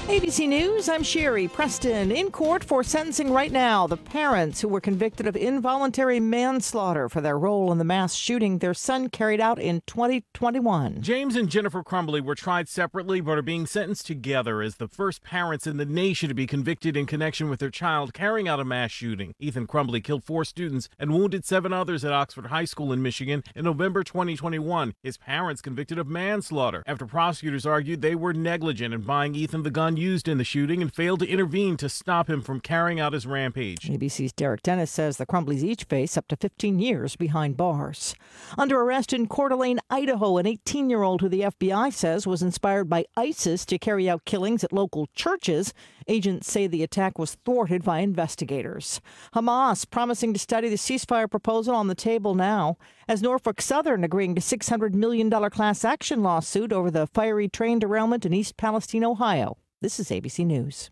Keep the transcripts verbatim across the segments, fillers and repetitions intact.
A B C News, I'm Sherry Preston. In court for sentencing right now, the parents who were convicted of involuntary manslaughter for their role in the mass shooting their son carried out in twenty twenty-one. James and Jennifer Crumbley were tried separately but are being sentenced together as the first parents in the nation to be convicted in connection with their child carrying out a mass shooting. Ethan Crumbley killed four students and wounded seven others at Oxford High School in Michigan in November twenty twenty-one. His parents convicted of manslaughter after prosecutors argued they were negligent in buying Ethan the gun used in the shooting and failed to intervene to stop him from carrying out his rampage. A B C's Derek Dennis says the Crumbleys each face up to fifteen years behind bars. Under arrest in Coeur d'Alene, Idaho, an eighteen-year-old who the F B I says was inspired by ISIS to carry out killings at local churches. Agents say the attack was thwarted by investigators. Hamas promising to study the ceasefire proposal on the table now, as Norfolk Southern agreeing to six hundred million dollars class action lawsuit over the fiery train derailment in East Palestine, Ohio. This is A B C News.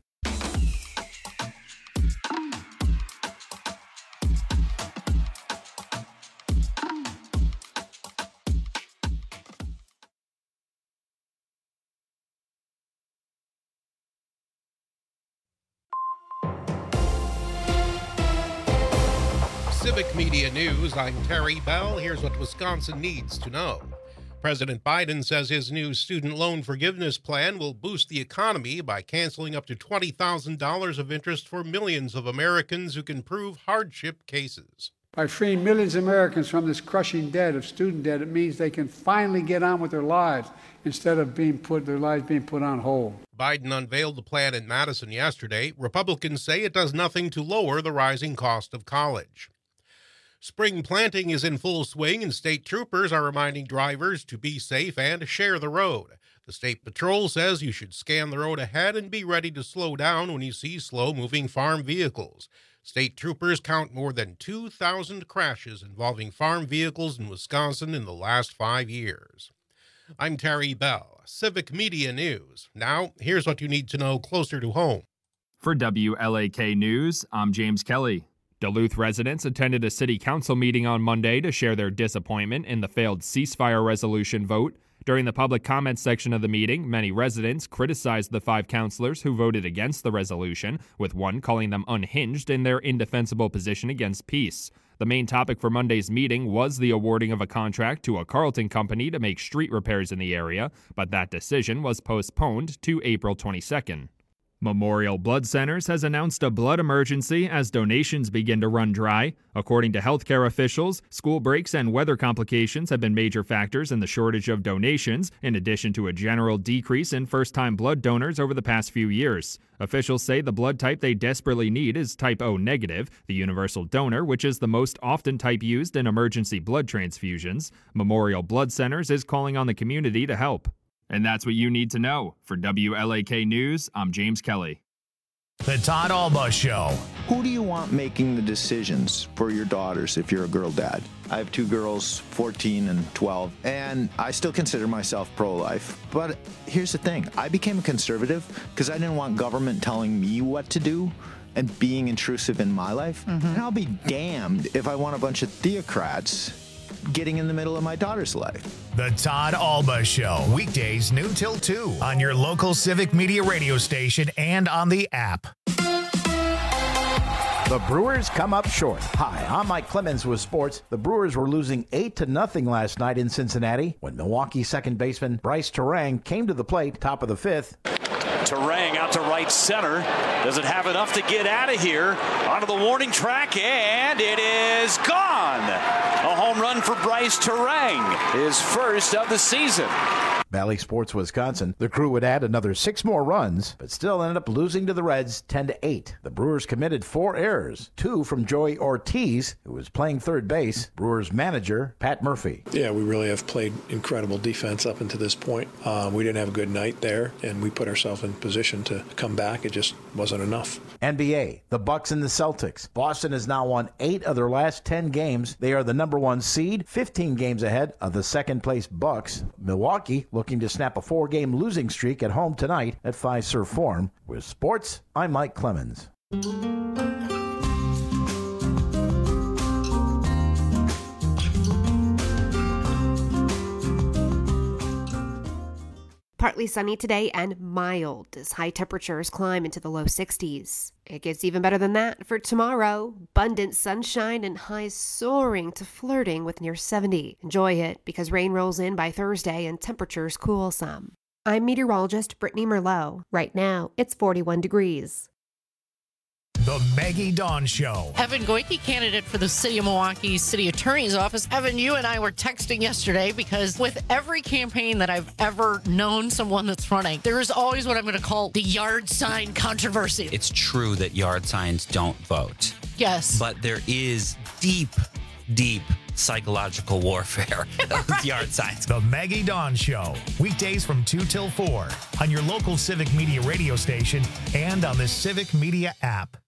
Civic Media News, I'm Terry Bell. Here's what Wisconsin needs to know. President Biden says his new student loan forgiveness plan will boost the economy by canceling up to twenty thousand dollars of interest for millions of Americans who can prove hardship cases. By freeing millions of Americans from this crushing debt of student debt, it means they can finally get on with their lives instead of being put their lives being put on hold. Biden unveiled the plan in Madison yesterday. Republicans say it does nothing to lower the rising cost of college. Spring planting is in full swing, and state troopers are reminding drivers to be safe and share the road. The State Patrol says you should scan the road ahead and be ready to slow down when you see slow-moving farm vehicles. State troopers count more than two thousand crashes involving farm vehicles in Wisconsin in the last five years. I'm Terry Bell, Civic Media News. Now, here's what you need to know closer to home. For W L A K News, I'm James Kelly. Duluth residents attended a city council meeting on Monday to share their disappointment in the failed ceasefire resolution vote. During the public comment section of the meeting, many residents criticized the five councilors who voted against the resolution, with one calling them unhinged in their indefensible position against peace. The main topic for Monday's meeting was the awarding of a contract to a Carlton company to make street repairs in the area, but that decision was postponed to April twenty-second. Memorial Blood Centers has announced a blood emergency as donations begin to run dry. According to healthcare officials, school breaks and weather complications have been major factors in the shortage of donations, in addition to a general decrease in first-time blood donors over the past few years. Officials say the blood type they desperately need is type O negative, the universal donor, which is the most often type used in emergency blood transfusions. Memorial Blood Centers is calling on the community to help. And that's what you need to know. For W L A K News, I'm James Kelly. The Todd Alba Show. Who do you want making the decisions for your daughters if you're a girl dad? I have two girls, fourteen and twelve, and I still consider myself pro-life. But here's the thing. I became a conservative because I didn't want government telling me what to do and being intrusive in my life. Mm-hmm. And I'll be damned if I want a bunch of theocrats getting in the middle of my daughter's life. The Todd Alba Show, weekdays noon till two on your local Civic Media radio station and on the app. The Brewers come up short. Hi, I'm Mike Clemens with sports. The Brewers were losing eight to nothing last night in Cincinnati when Milwaukee second baseman Bryce Terang came to the plate, top of the fifth. Terang out to right center. Does it have enough to get out of here? Onto the warning track, and it is gone. A home run for Bryce Terang, his first of the season. Valley Sports Wisconsin. The Crew would add another six more runs, but still ended up losing to the Reds ten to eight. The Brewers committed four errors, two from Joey Ortiz, who was playing third base, Brewers manager Pat Murphy. Yeah, we really have played incredible defense up until this point. Uh, we didn't have a good night there, and we put ourselves in position to come back. It just wasn't enough. N B A, the Bucks and the Celtics. Boston has now won eight of their last ten games. They are the number one seed, fifteen games ahead of the second-place Bucks. Milwaukee looking to snap a four-game losing streak at home tonight at Fiserv Forum. With sports, I'm Mike Clemens. Partly sunny today and mild as high temperatures climb into the low sixties. It gets even better than that for tomorrow. Abundant sunshine and highs soaring to flirting with near seventy. Enjoy it because rain rolls in by Thursday and temperatures cool some. I'm meteorologist Brittany Merlot. Right now, it's forty-one degrees. The Maggie Dawn Show. Evan Goyke, candidate for the City of Milwaukee City Attorney's Office. Evan, you and I were texting yesterday because with every campaign that I've ever known someone that's running, there is always what I'm going to call the yard sign controversy. It's true that yard signs don't vote. Yes. But there is deep, deep psychological warfare with yard signs. The Maggie Dawn Show. Weekdays from two till four on your local Civic Media radio station and on the Civic Media app.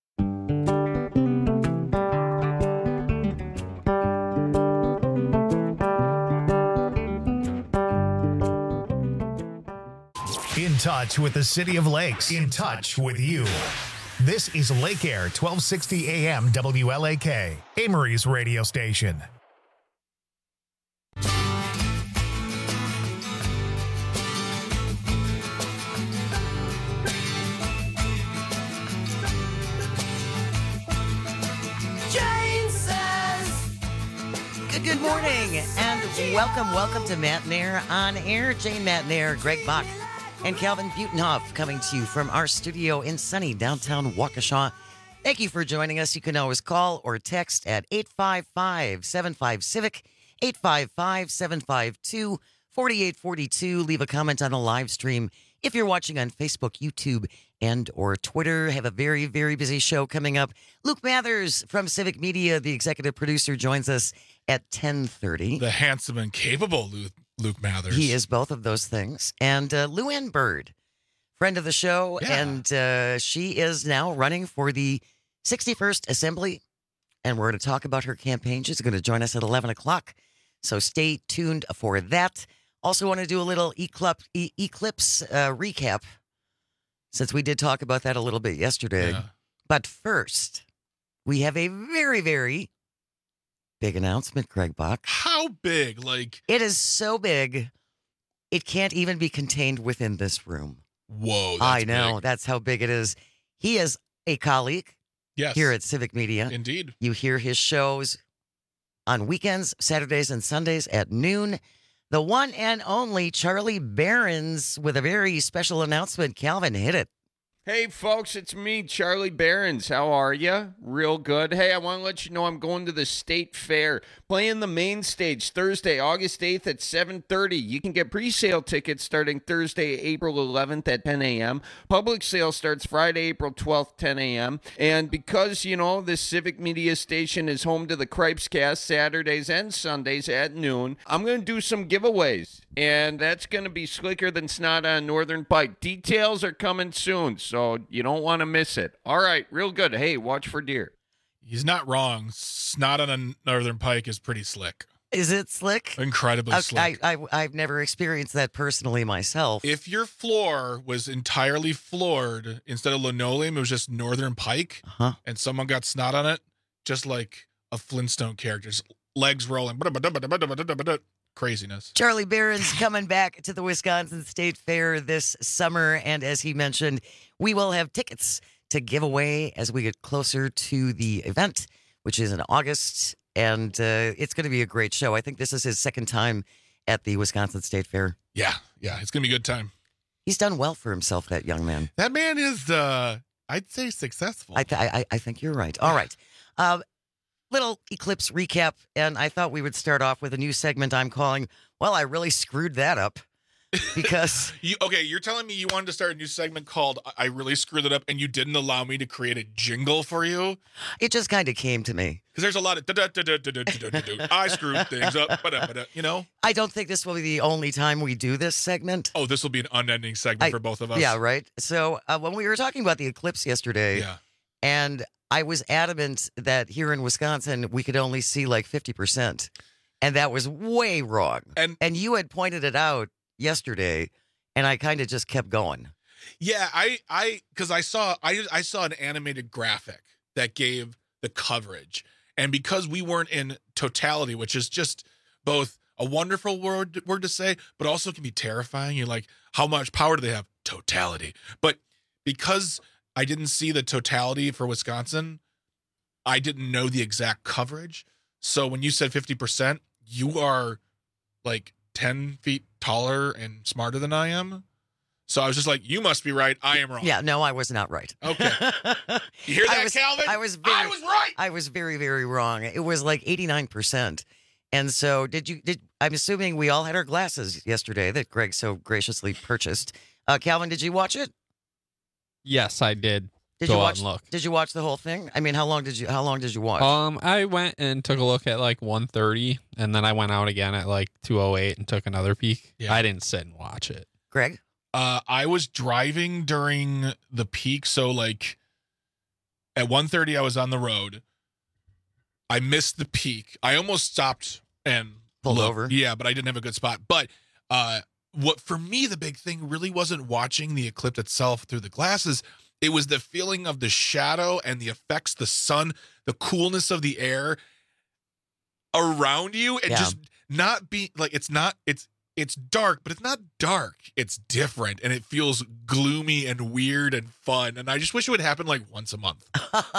In touch with the City of Lakes. In touch with you. This is Lake Air, twelve sixty A M W L A K, Amory's radio station. Good morning and welcome, welcome to Matt Nair on Air. Jane Matt Nair, Greg Bach, and Calvin Butenhoff coming to you from our studio in sunny downtown Waukesha. Thank you for joining us. You can always call or text at eight five five, seven five, CIVIC, eight five five, seven five two, four eight four two. Leave a comment on the live stream if you're watching on Facebook, YouTube, and or Twitter. Have a very, very busy show coming up. Luke Mathers from Civic Media, the executive producer, joins us at ten thirty. The handsome and capable Luke, Luke Mathers. He is both of those things. And uh, Lou Ann Bird, friend of the show, yeah. and uh, she is now running for the sixty-first Assembly, and we're going to talk about her campaign. She's going to join us at eleven o'clock, so stay tuned for that. Also want to do a little eclipse, e- eclipse uh, recap, since we did talk about that a little bit yesterday. Yeah. But first, we have a very, very big announcement, Greg Bach. How big? Like It is so big, it can't even be contained within this room. Whoa, that's I know. big. That's how big it is. He is a colleague yes. here at Civic Media. Indeed. You hear his shows on weekends, Saturdays and Sundays at noon. The one and only Charlie Behrens with a very special announcement. Calvin, hit it. Hey, folks, it's me, Charlie Behrens. How are you? Real good. Hey, I want to let you know I'm going to the State Fair, playing the main stage Thursday, August eighth at seven thirty. You can get pre-sale tickets starting Thursday, April eleventh at ten a.m. Public sale starts Friday, April twelfth, ten a.m. And because, you know, this Civic Media station is home to the Cripescast Saturdays and Sundays at noon, I'm going to do some giveaways. And that's going to be slicker than snot on Northern Pike. Details are coming soon, so you don't want to miss it. All right, real good. Hey, watch for deer. He's not wrong. Snot on a Northern Pike is pretty slick. Is it slick? Incredibly Okay, slick. I, I, I've never experienced that personally myself. If your floor was entirely floored, instead of linoleum, it was just Northern Pike, uh-huh. and someone got snot on it, just like a Flintstone character, just legs rolling. Craziness. Charlie Behrens coming back to the Wisconsin State Fair this summer. And as he mentioned, we will have tickets to give away as we get closer to the event, which is in August. And uh, it's going to be a great show. I think this is his second time at the Wisconsin State Fair. Yeah, yeah. It's going to be a good time. He's done well for himself, that young man. That man is, uh, I'd say, successful. I, th- I, I think you're right. All right. Uh, Little eclipse recap, and I thought we would start off with a new segment I'm calling, well, I really screwed that up, because... you, okay, you're telling me you wanted to start a new segment called I Really Screwed It Up, and you didn't allow me to create a jingle for you? It just kind of came to me. Because there's a lot of... I screwed things up, you know? I don't think this will be the only time we do this segment. Oh, this will be an unending segment I, for both of us? Yeah, right? So, uh, when we were talking about the eclipse yesterday, yeah. and... I was adamant that here in Wisconsin, we could only see like fifty percent. And that was way wrong. And, and you had pointed it out yesterday, and I kind of just kept going. Yeah, I, I, because I saw, I, I saw an animated graphic that gave the coverage. And because we weren't in totality, which is just both a wonderful word word to say, but also can be terrifying. You're like, how much power do they have? Totality. But because I didn't see the totality for Wisconsin, I didn't know the exact coverage. So when you said fifty percent, you are like ten feet taller and smarter than I am. So I was just like, you must be right. I am wrong. Yeah, no, I was not right. Okay. You hear that, I was, Calvin? I was very, I was right. I was very, very wrong. It was like eighty-nine percent. And so did you, did, I'm assuming we all had our glasses yesterday that Greg so graciously purchased. Uh, Calvin, did you watch it? Yes, I did. Did Go you out watch, and look. Did you watch the whole thing? I mean, how long did you, how long did you watch? Um, I went and took a look at like one thirty, and then I went out again at like two oh eight and took another peek. Yeah. I didn't sit and watch it. Greg? Uh, I was driving during the peak, so like at one thirty I was on the road. I missed the peak. I almost stopped and Pulled looked. over? Yeah, but I didn't have a good spot. But uh, what for me the big thing really wasn't watching the eclipse itself through the glasses. It was the feeling of the shadow and the effects, the sun, the coolness of the air around you, and Yeah. just not be like it's not it's. It's dark, but it's not dark. It's different, and it feels gloomy and weird and fun. And I just wish it would happen like once a month.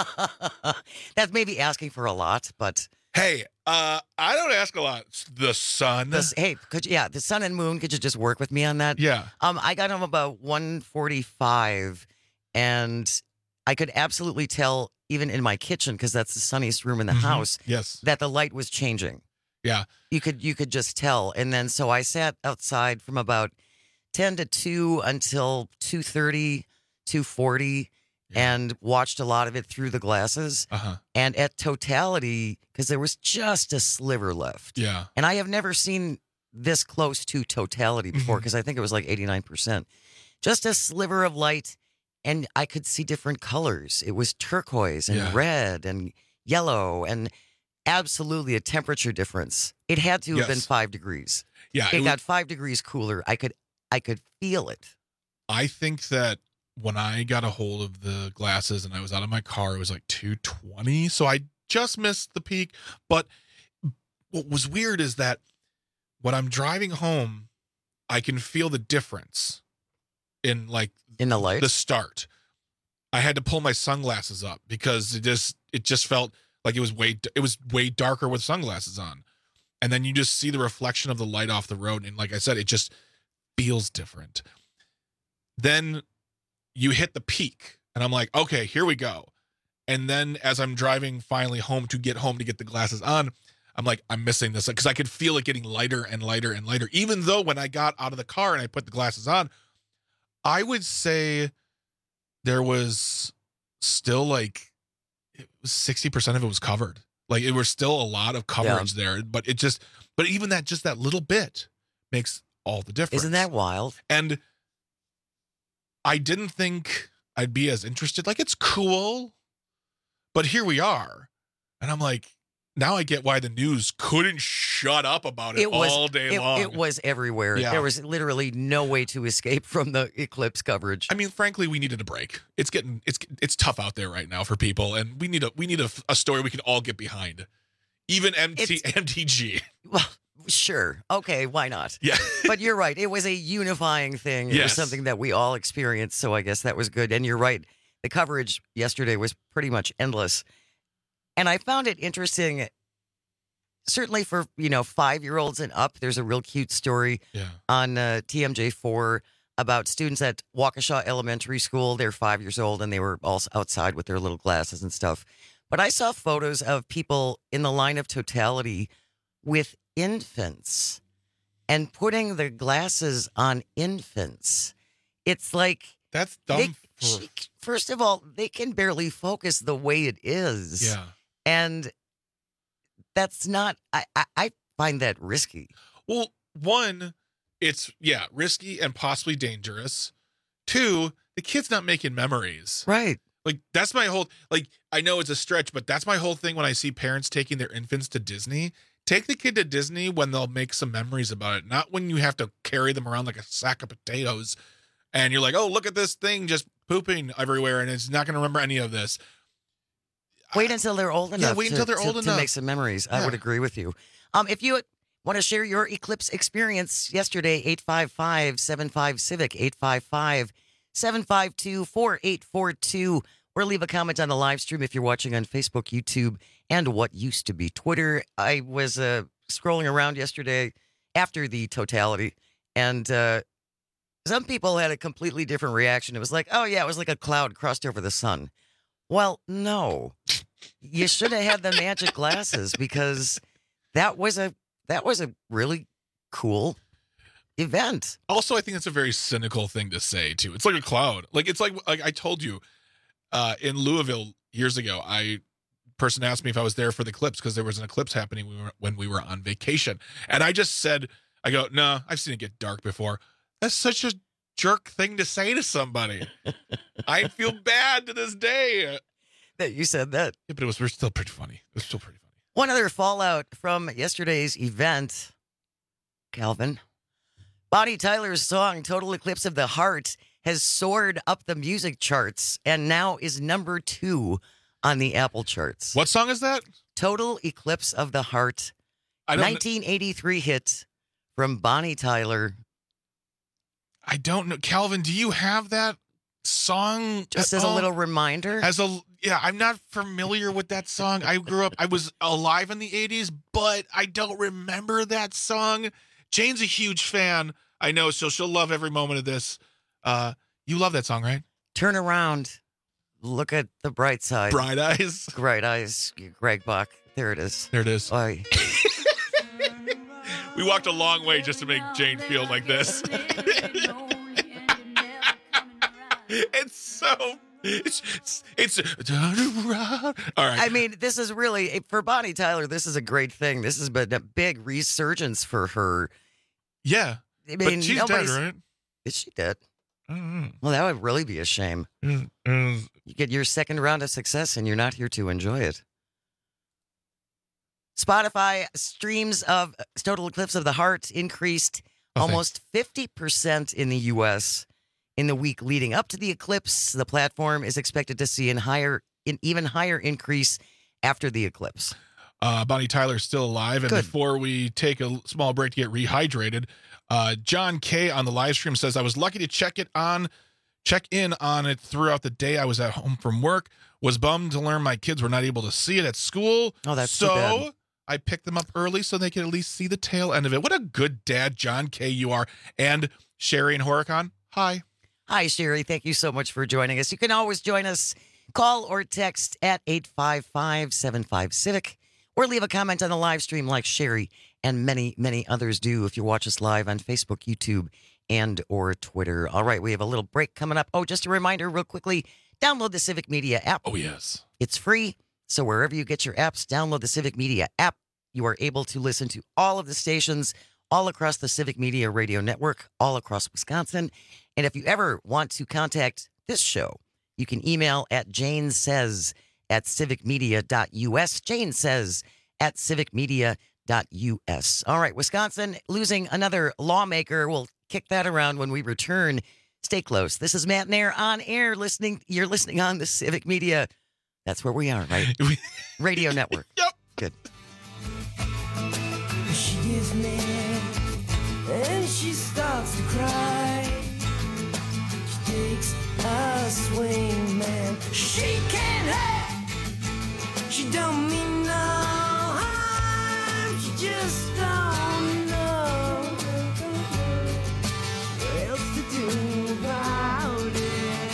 That's maybe asking for a lot, but Hey, uh, I don't ask a lot. It's the sun. this, hey, could you, yeah, the sun and moon, could you just work with me on that? Yeah. Um, I got home about one forty-five, and I could absolutely tell, even in my kitchen, because that's the sunniest room in the Mhm. house, Yes. that the light was changing. Yeah. You could you could just tell. And then so I sat outside from about ten to two until two thirty, two forty, and watched a lot of it through the glasses. Uh-huh. And at totality, because there was just a sliver left. Yeah. And I have never seen this close to totality before, Mhm. because I think it was like eighty-nine percent. Just a sliver of light, and I could see different colors. It was turquoise and Yeah. red and yellow, and absolutely a temperature difference. It had to have been Yes. five degrees. Yeah. It, it was- got five degrees cooler. I could I could feel it. I think that when I got a hold of the glasses and I was out of my car, it was like two twenty. So I just missed the peak. But what was weird is that when I'm driving home, I can feel the difference in like in the light. The start. I had to pull my sunglasses up because it just it just felt like it was way it was way darker with sunglasses on. And then you just see the reflection of the light off the road, and like I said, it just feels different. Then you hit the peak, and I'm like, okay, here we go. And then as I'm driving finally home to get home to get the glasses on, I'm like, I'm missing this because I could feel it getting lighter and lighter and lighter. Even though when I got out of the car and I put the glasses on, I would say there was still like it was sixty percent of it was covered. Like it was still a lot of coverage Yeah. there, but it just, but even that, just that little bit makes all the difference. Isn't that wild? And I didn't think I'd be as interested. Like, it's cool, but here we are. And I'm like, now I get why the news couldn't shut up about it, It was all day it, long. it was everywhere. Yeah. There was literally no way to escape from the eclipse coverage. I mean, frankly, we needed a break. It's getting it's it's tough out there right now for people, and we need a we need a, a story we can all get behind. Even M T, M T G. Well, sure. Okay, why not? Yeah. But you're right. It was a unifying thing. It was Yes. something that we all experienced, so I guess that was good. And you're right. The coverage yesterday was pretty much endless. And I found it interesting, certainly for, you know, five-year-olds and up. There's a real cute story Yeah. on uh, T M J four about students at Waukesha Elementary School. They're five years old, and they were all outside with their little glasses and stuff. But I saw photos of people in the line of totality with infants and putting the glasses on infants. It's like that's dumb. They, first of all, they can barely focus the way it is. Yeah. And that's not, I, I, I find that risky. Well, one, it's, yeah, risky and possibly dangerous. Two, the kid's not making memories. Right. Like, that's my whole, like, I know it's a stretch, but that's my whole thing when I see parents taking their infants to Disney. Take the kid to Disney when they'll make some memories about it, not when you have to carry them around like a sack of potatoes and you're like, oh, look at this thing just pooping everywhere and it's not going to remember any of this. Wait until they're old Yeah, enough. wait to, until they're to- old to enough. make some memories. I Yeah. would agree with you. Um, if you Want to share your eclipse experience yesterday? eight five five, seven five, civic, eight five five, seven five two, four eight four two, or leave a comment on the live stream if you're watching on Facebook, YouTube, and what used to be Twitter. I was uh, scrolling around yesterday after the totality, and uh, some people had a completely different reaction. It was like, oh, yeah, it was like a cloud crossed over the sun. Well, no. You should have had the magic glasses because that was a that was a really cool event. Also, I think it's a very cynical thing to say, too. It's like a cloud. Like, it's like, like I told you, uh, in Louisville years ago, I person asked me if I was there for the eclipse because there was an eclipse happening when we were, when we were on vacation. And I just said, I go, no, I've seen it get dark before. That's such a jerk thing to say to somebody. I feel bad to this day. That you said that. Yeah, but it was still pretty funny. It was still pretty funny. One other fallout from yesterday's event, Calvin. Bonnie Tyler's song, Total Eclipse of the Heart, has soared up the music charts and now is number two on the Apple charts. What song is that? Total Eclipse of the Heart. I don't nineteen eighty-three hit from Bonnie Tyler. I don't know. Calvin, do you have that song? Just as a all? little reminder? As a yeah, I'm not familiar with that song. I grew up, I was alive in the eighties, but I don't remember that song. Jane's a huge fan. I know, so she'll love every moment of this. Uh, you love that song, right? Turn around. Look at the bright side. Bright eyes. Bright eyes. Greg Bach. There it is. There it is. Oy. We walked a long way just to make Jane feel like this. It's so... It's, it's, it's turn around. All right. I mean, this is really, for Bonnie Tyler, this is a great thing. This has been a big resurgence for her. Yeah. I mean, but she's dead, nobody's- right? Is she dead? Mm-hmm. Well, that would really be a shame. Mm-hmm. You get your second round of success and you're not here to enjoy it. Spotify streams of Total Eclipse of the Heart increased Oh, almost fifty percent in the U S in the week leading up to the eclipse. The platform is expected to see an higher, an even higher increase after the eclipse. Uh, Bonnie Tyler's still alive. And Good. before we take a small break to get rehydrated, uh, John K on the live stream says, I was lucky to check it on, check in on it throughout the day. I was at home from work, was bummed to learn my kids were not able to see it at school. Oh, that's too so bad. I picked them up early so they could at least see the tail end of it. What a good dad, John K, you are. And Sherry and Horicon, hi. Hi, Sherry. Thank you so much for joining us. You can always join us. Call or text at eight five five, seven five, civic or leave a comment on the live stream like Sherry and many, many others do if you watch us live on Facebook, YouTube, and or Twitter. All right, we have a little break coming up. Oh, just a reminder real quickly, download the Civic Media app. Oh, yes. It's free, so wherever you get your apps, download the Civic Media app. You are able to listen to all of the stations all across the Civic Media radio network, all across Wisconsin. And if you ever want to contact this show, you can email at janesays at civicmedia.us. Jane says at civicmedia.us. All right, Wisconsin losing another lawmaker. We'll kick that around when we return. Stay close. This is Matt Nair on air. Listening, you're listening on the Civic Media. That's where we are, right? Radio Network. Yep. Good. She gives me and she starts to cry. She takes a swing, man. She can't help. She don't mean no harm. She just don't know what else to do about it.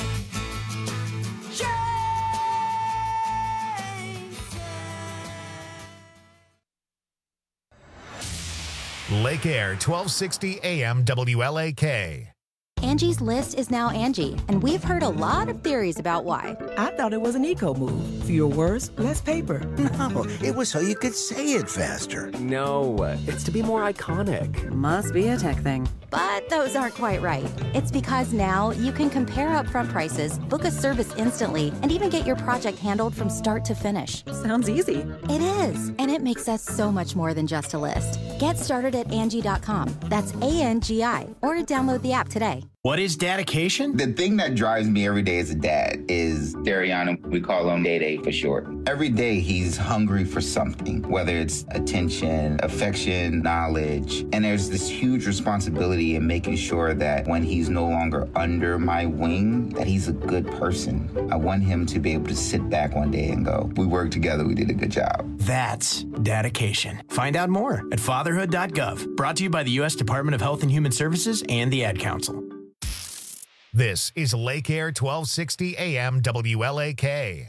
Lake Air, twelve sixty A M W L A K. Angie's List is now Angie, and we've heard a lot of theories about why. I thought it was an eco move. Fewer words, less paper. No, it was so you could say it faster. No, it's to be more iconic. Must be a tech thing. But those aren't quite right. It's because now you can compare upfront prices, book a service instantly, and even get your project handled from start to finish. Sounds easy. It is, and it makes us so much more than just a list. Get started at Angie dot com. That's A N G I, or download the app today. What is dedication? The thing that drives me every day as a dad is is Dariana. We call him Day Day for short. Every day he's hungry for something, whether it's attention, affection, knowledge. And there's this huge responsibility in making sure that when he's no longer under my wing, that he's a good person. I want him to be able to sit back one day and go, we worked together, we did a good job. That's dedication. Find out more at fatherhood dot gov. Brought to you by the U S Department of Health and Human Services and the Ad Council. This is Lake Air twelve sixty A M W L A K.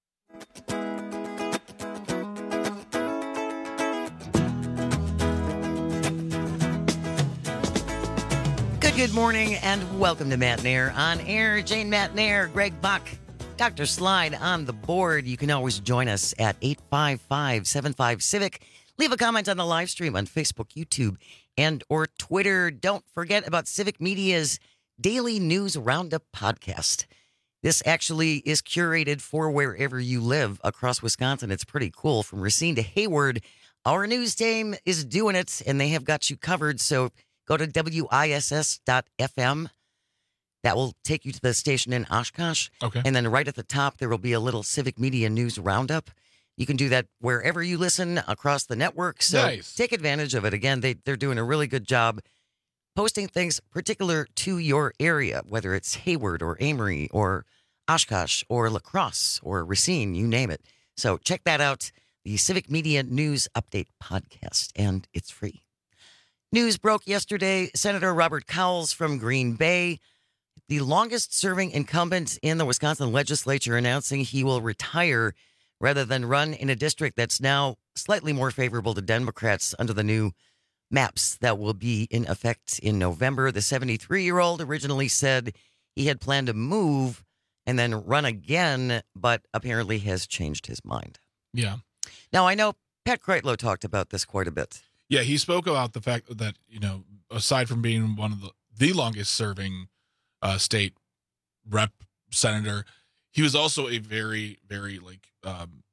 Good, good morning, and welcome to Matt Nair on Air. Jane Matt Nair, Greg Buck, Doctor Slide on the board. You can always join us at eight five five, seven five, Civic. Leave a comment on the live stream on Facebook, YouTube, and or Twitter. Don't forget about Civic Media's Daily News Roundup podcast. This actually is curated for wherever you live across Wisconsin. It's pretty cool. From Racine to Hayward, our news team is doing it, and they have got you covered. So go to W I S S dot F M. That will take you to the station in Oshkosh. Okay. And then right at the top, there will be a little Civic Media News Roundup. You can do that wherever you listen across the network. So Nice. take advantage of it. Again, they, they're doing a really good job posting things particular to your area, whether it's Hayward or Amory or Oshkosh or La Crosse or Racine, you name it. So check that out, the Civic Media News Update podcast, and it's free. News broke yesterday. Senator Robert Cowles from Green Bay, the longest-serving incumbent in the Wisconsin legislature, announcing he will retire rather than run in a district that's now slightly more favorable to Democrats under the new maps that will be in effect in November. The seventy-three-year-old originally said he had planned to move and then run again, but apparently has changed his mind. Yeah. Now, I know Pat Kreitlow talked about this quite a bit. Yeah, he spoke about the fact that, you know, aside from being one of the, the longest serving uh, state rep senator, he was also a very, very like um,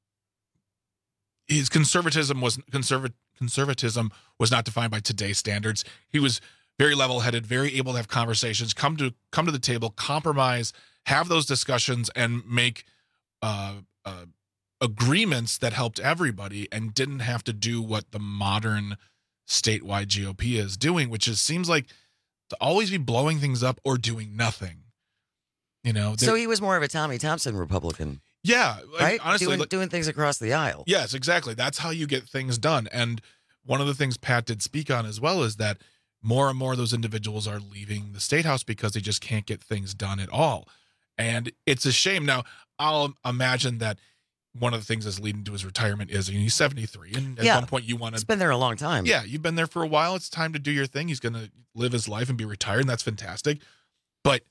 his conservatism was conservative. Conservatism was not defined by today's standards. He was very level-headed, very able to have conversations, come to come to the table, compromise, have those discussions, and make uh, uh, agreements that helped everybody, and didn't have to do what the modern statewide G O P is doing, which is seems like to always be blowing things up or doing nothing. You know. So he was more of a Tommy Thompson Republican. Yeah, like, right? honestly, doing, like, doing things across the aisle. Yes, exactly. That's how you get things done. And one of the things Pat did speak on as well is that more and more of those individuals are leaving the state house because they just can't get things done at all. And it's a shame. Now, I'll imagine that one of the things that's leading to his retirement is he's seventy-three. And at Yeah. one point you want to... It's been there a long time. Yeah, you've been there for a while. It's time to do your thing. He's going to live his life and be retired, and that's fantastic. But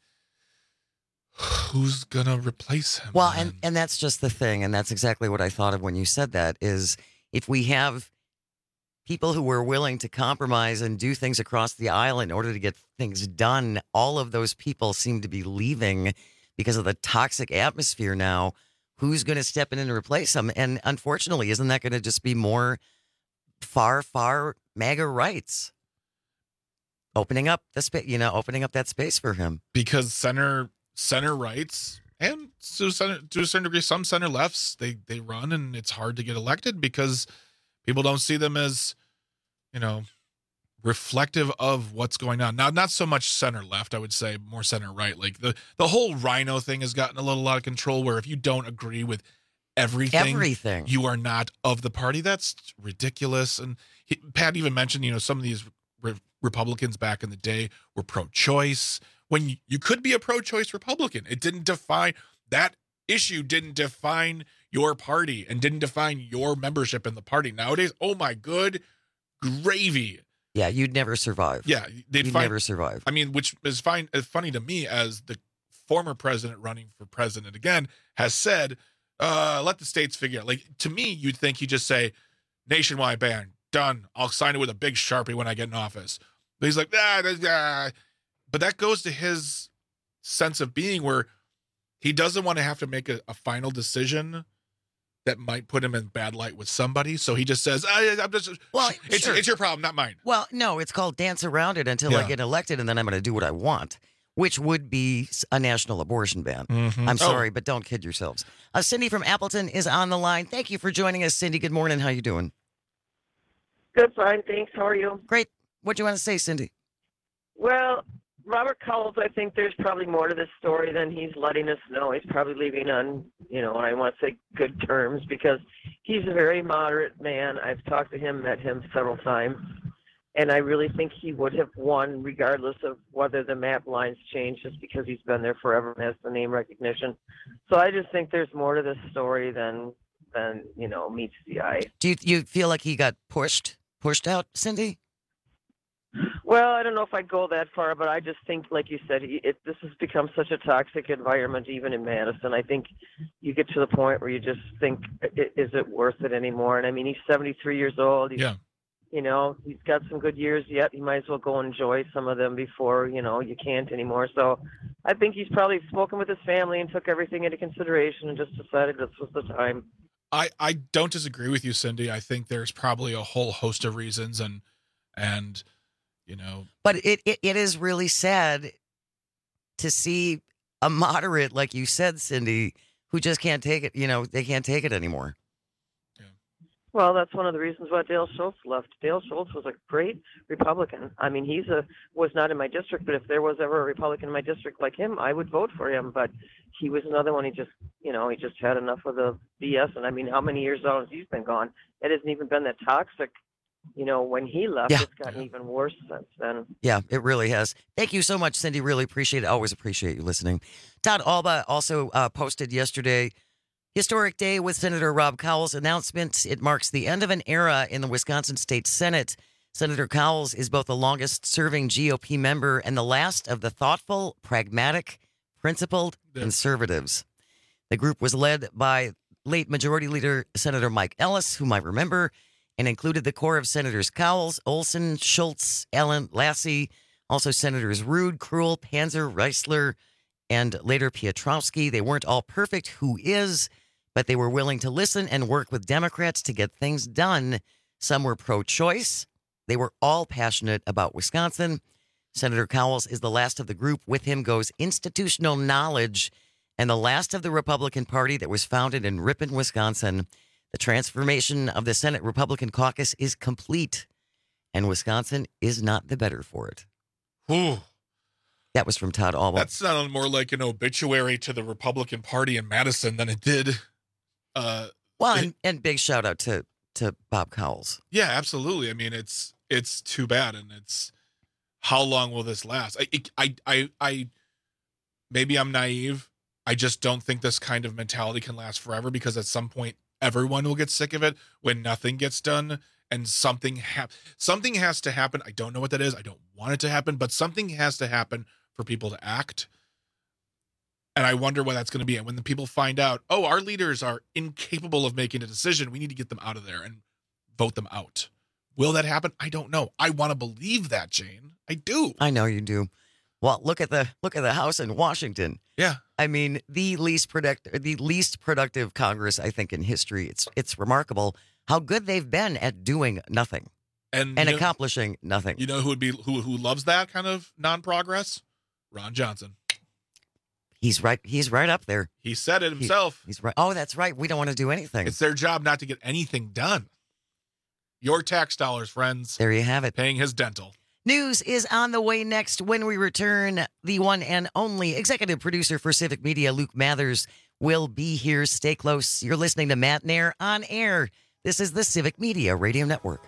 who's going to replace him? Well, and, and that's just the thing. And that's exactly what I thought of when you said that, is if we have people who are willing to compromise and do things across the aisle in order to get things done, all of those people seem to be leaving because of the toxic atmosphere now. Who's going to step in and replace them? And unfortunately, isn't that going to just be more far, far MAGA rights? Opening up the space, you know, opening up that space for him. Because center center rights and to, center, to a certain degree, some center lefts, they, they run, and it's hard to get elected because people don't see them as, you know, reflective of what's going on. Now, not so much center left, I would say more center right. Like the, the whole rhino thing has gotten a little out of control, where if you don't agree with everything, Everything. you are not of the party. That's ridiculous. And he, Pat even mentioned, you know, some of these re- Republicans back in the day were pro-choice, when you, you could be a pro-choice Republican. It didn't define, that issue didn't define your party and didn't define your membership in the party. Nowadays, oh my good gravy. Yeah, you'd never survive. Yeah, they'd you'd find, never survive. I mean, which is fine, is funny to me, as the former president running for president again has said, uh, let the states figure out. Like, to me, you'd think he'd just say, nationwide ban, done. I'll sign it with a big Sharpie when I get in office. But he's like, ah, ah. But that goes to his sense of being, where he doesn't want to have to make a, a final decision that might put him in bad light with somebody. So he just says, I, I'm just, well, it's, sure. it's your problem, not mine. Well, no, it's called dance around it until I Yeah. get elected, and then I'm going to do what I want. which would be a national abortion ban. Mhm. I'm Oh. sorry, but don't kid yourselves. Uh, Cindy from Appleton is on the line. Thank you for joining us, Cindy. Good morning. How you doing? Good, fine, thanks. How are you? Great. What do you want to say, Cindy? Well, Robert Cowles, I think there's probably more to this story than he's letting us know. He's probably leaving on, you know, I want to say good terms because he's a very moderate man. I've talked to him, met him several times, and I really think he would have won regardless of whether the map lines change just because he's been there forever and has the name recognition. So I just think there's more to this story than, than you know, meets the eye. Do you, you feel like he got pushed, pushed out, Cindy? Well, I don't know if I'd go that far, but I just think, like you said, it, this has become such a toxic environment, even in Madison. I think you get to the point where you just think, i- is it worth it anymore? And I mean, he's seventy-three years old. He's, Yeah. You know, he's got some good years yet. He might as well go enjoy some of them before, you know, you can't anymore. So I think he's probably spoken with his family and took everything into consideration and just decided this was the time. I, I don't disagree with you, Cindy. I think there's probably a whole host of reasons, and and you know, But it, it, it is really sad to see a moderate, like you said, Cindy, who just can't take it. You know, they can't take it anymore. Well, that's one of the reasons why Dale Schultz left. Dale Schultz was a great Republican. I mean, he's a was not in my district, but if there was ever a Republican in my district like him, I would vote for him. But he was another one. He just, you know, he just had enough of the B S. And I mean, how many years out has he been gone? It hasn't even been that toxic. You know, when he left, Yeah. it's gotten even worse since then. Yeah, it really has. Thank you so much, Cindy. Really appreciate it. Always appreciate you listening. Todd Alba also uh, posted yesterday, historic day with Senator Rob Cowles' announcement. It marks the end of an era in the Wisconsin State Senate. Senator Cowles is both the longest-serving G O P member and the last of the thoughtful, pragmatic, principled conservatives. The group was led by late Majority Leader Senator Mike Ellis, whom I remember, and included the core of Senators Cowles, Olson, Schultz, Allen, Lassie, also Senators Rude, Krull, Panzer, Reisler, and later Piotrowski. They weren't all perfect, who is, but they were willing to listen and work with Democrats to get things done. Some were pro-choice. They were all passionate about Wisconsin. Senator Cowles is the last of the group. With him goes institutional knowledge and the last of the Republican Party that was founded in Ripon, Wisconsin. The transformation of the Senate Republican caucus is complete, and Wisconsin is not the better for it. Ooh. That was from Todd Alba. That sounded more like an obituary to the Republican Party in Madison than it did. Uh, well, it- and, and big shout out to, to Bob Cowles. yeah, absolutely. I mean, it's it's too bad, and it's how long will this last? I I I, I maybe I'm naive. I just don't think this kind of mentality can last forever because at some point everyone will get sick of it when nothing gets done and something hap- something has to happen. I don't know what that is. I don't want it to happen, but something has to happen for people to act. And I wonder what that's going to be. And when the people find out, oh, our leaders are incapable of making a decision, we need to get them out of there and vote them out. Will that happen? I don't know. I want to believe that, Jane. I do. I know you do. Well, look at the look at the House in Washington. Yeah. I mean, the least productive, the least productive Congress, I think, in history. It's it's remarkable how good they've been at doing nothing And, and you know- accomplishing nothing. You know who would be who who loves that kind of non-progress? Ron Johnson. He's right. He's right up there. He said it himself. He's right. Oh, that's right. We don't want to do anything. It's their job not to get anything done. Your tax dollars, friends. There you have it. Paying his dental. News is on the way next. When we return, the one and only executive producer for Civic Media, Luke Mathers, will be here. Stay close. You're listening to Matt Nair on air. This is the Civic Media Radio Network.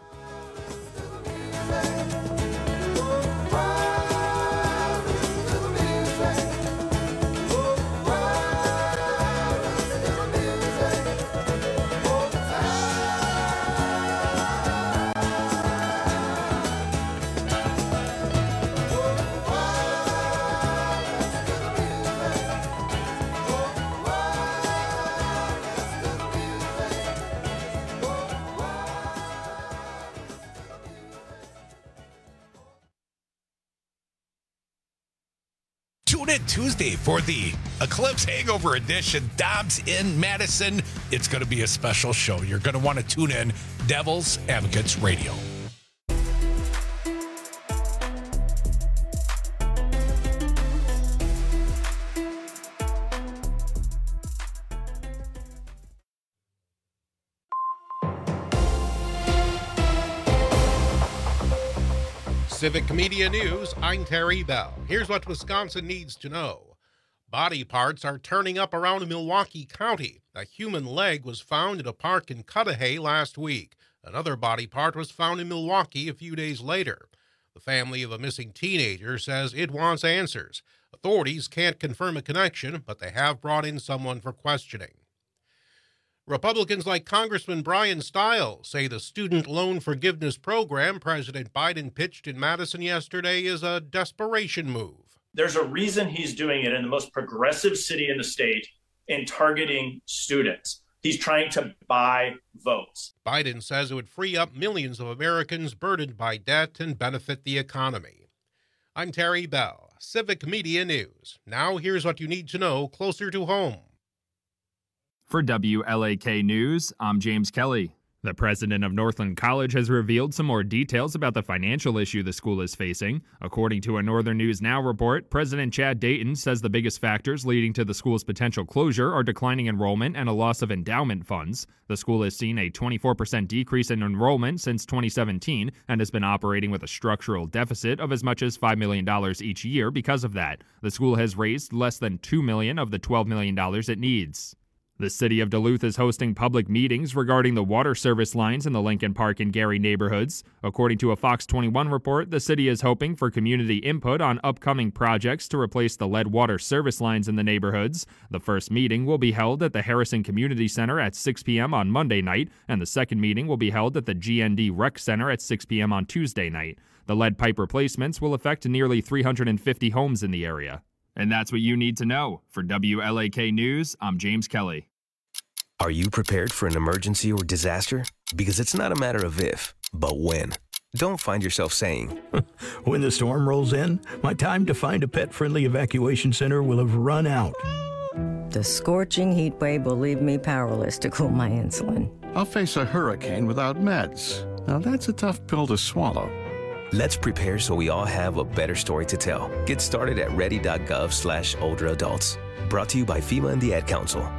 Tune in Tuesday for the Eclipse Hangover Edition. Dobbs in Madison. It's going to be a special show. You're going to want to tune in. Devil's Advocates Radio. Civic Media News, I'm Terry Bell. Here's what Wisconsin needs to know. Body parts are turning up around Milwaukee County. A human leg was found at a park in Cudahy last week. Another body part was found in Milwaukee a few days later. The family of a missing teenager says it wants answers. Authorities can't confirm a connection, but they have brought in someone for questioning. Republicans like Congressman Brian Stiles say the student loan forgiveness program President Biden pitched in Madison yesterday is a desperation move. There's a reason he's doing it in the most progressive city in the state in targeting students. He's trying to buy votes. Biden says it would free up millions of Americans burdened by debt and benefit the economy. I'm Terry Bell, Civic Media News. Now here's what you need to know closer to home. For W L A K News, I'm James Kelly. The president of Northland College has revealed some more details about the financial issue the school is facing. According to a Northern News Now report, President Chad Dayton says the biggest factors leading to the school's potential closure are declining enrollment and a loss of endowment funds. The school has seen a twenty-four percent decrease in enrollment since twenty seventeen and has been operating with a structural deficit of as much as five million dollars each year because of that. The school has raised less than two million dollars of the twelve million dollars it needs. The city of Duluth is hosting public meetings regarding the water service lines in the Lincoln Park and Gary neighborhoods. According to a Fox twenty-one report, the city is hoping for community input on upcoming projects to replace the lead water service lines in the neighborhoods. The first meeting will be held at the Harrison Community Center at six p.m. on Monday night, and the second meeting will be held at the G N D Rec Center at six p.m. on Tuesday night. The lead pipe replacements will affect nearly three hundred fifty homes in the area. And that's what you need to know. For W L A K News, I'm James Kelly. Are you prepared for an emergency or disaster? Because it's not a matter of if, but when. Don't find yourself saying, when the storm rolls in, my time to find a pet-friendly evacuation center will have run out. The scorching heat wave will leave me powerless to cool my insulin. I'll face a hurricane without meds. Now that's a tough pill to swallow. Let's prepare so we all have a better story to tell. Get started at ready.gov slash older adults. Brought to you by FEMA and the Ad Council.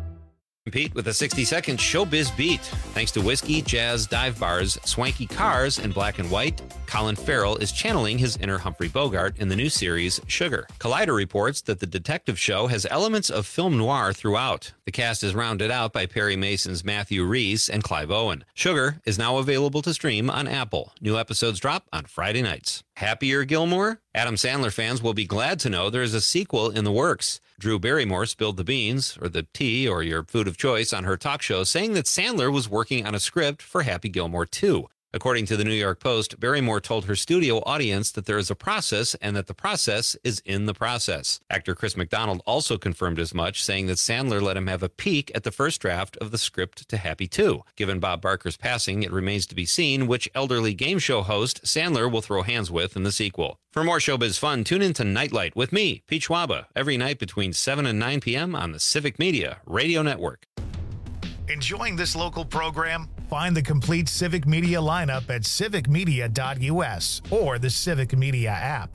Compete with a sixty-second Showbiz Beat. Thanks to whiskey, jazz, dive bars, swanky cars, and black and white, Colin Farrell is channeling his inner Humphrey Bogart in the new series Sugar. Collider reports that the detective show has elements of film noir throughout. The cast is rounded out by Perry Mason's Matthew Rhys and Clive Owen. Sugar is now available to stream on Apple. New episodes drop on Friday nights. Happier Gilmore? Adam Sandler fans will be glad to know there is a sequel in the works. Drew Barrymore spilled the beans, or the tea, or your food of choice on her talk show, saying that Sandler was working on a script for Happy Gilmore two. According to the New York Post, Barrymore told her studio audience that there is a process and that the process is in the process. Actor Chris McDonald also confirmed as much, saying that Sandler let him have a peek at the first draft of the script to Happy two. Given Bob Barker's passing, it remains to be seen which elderly game show host Sandler will throw hands with in the sequel. For more showbiz fun, tune in to Nightlight with me, Pete Schwaba, every night between seven and nine p.m. on the Civic Media Radio Network. Enjoying this local program? Find the complete Civic Media lineup at civic media dot u s or the Civic Media app.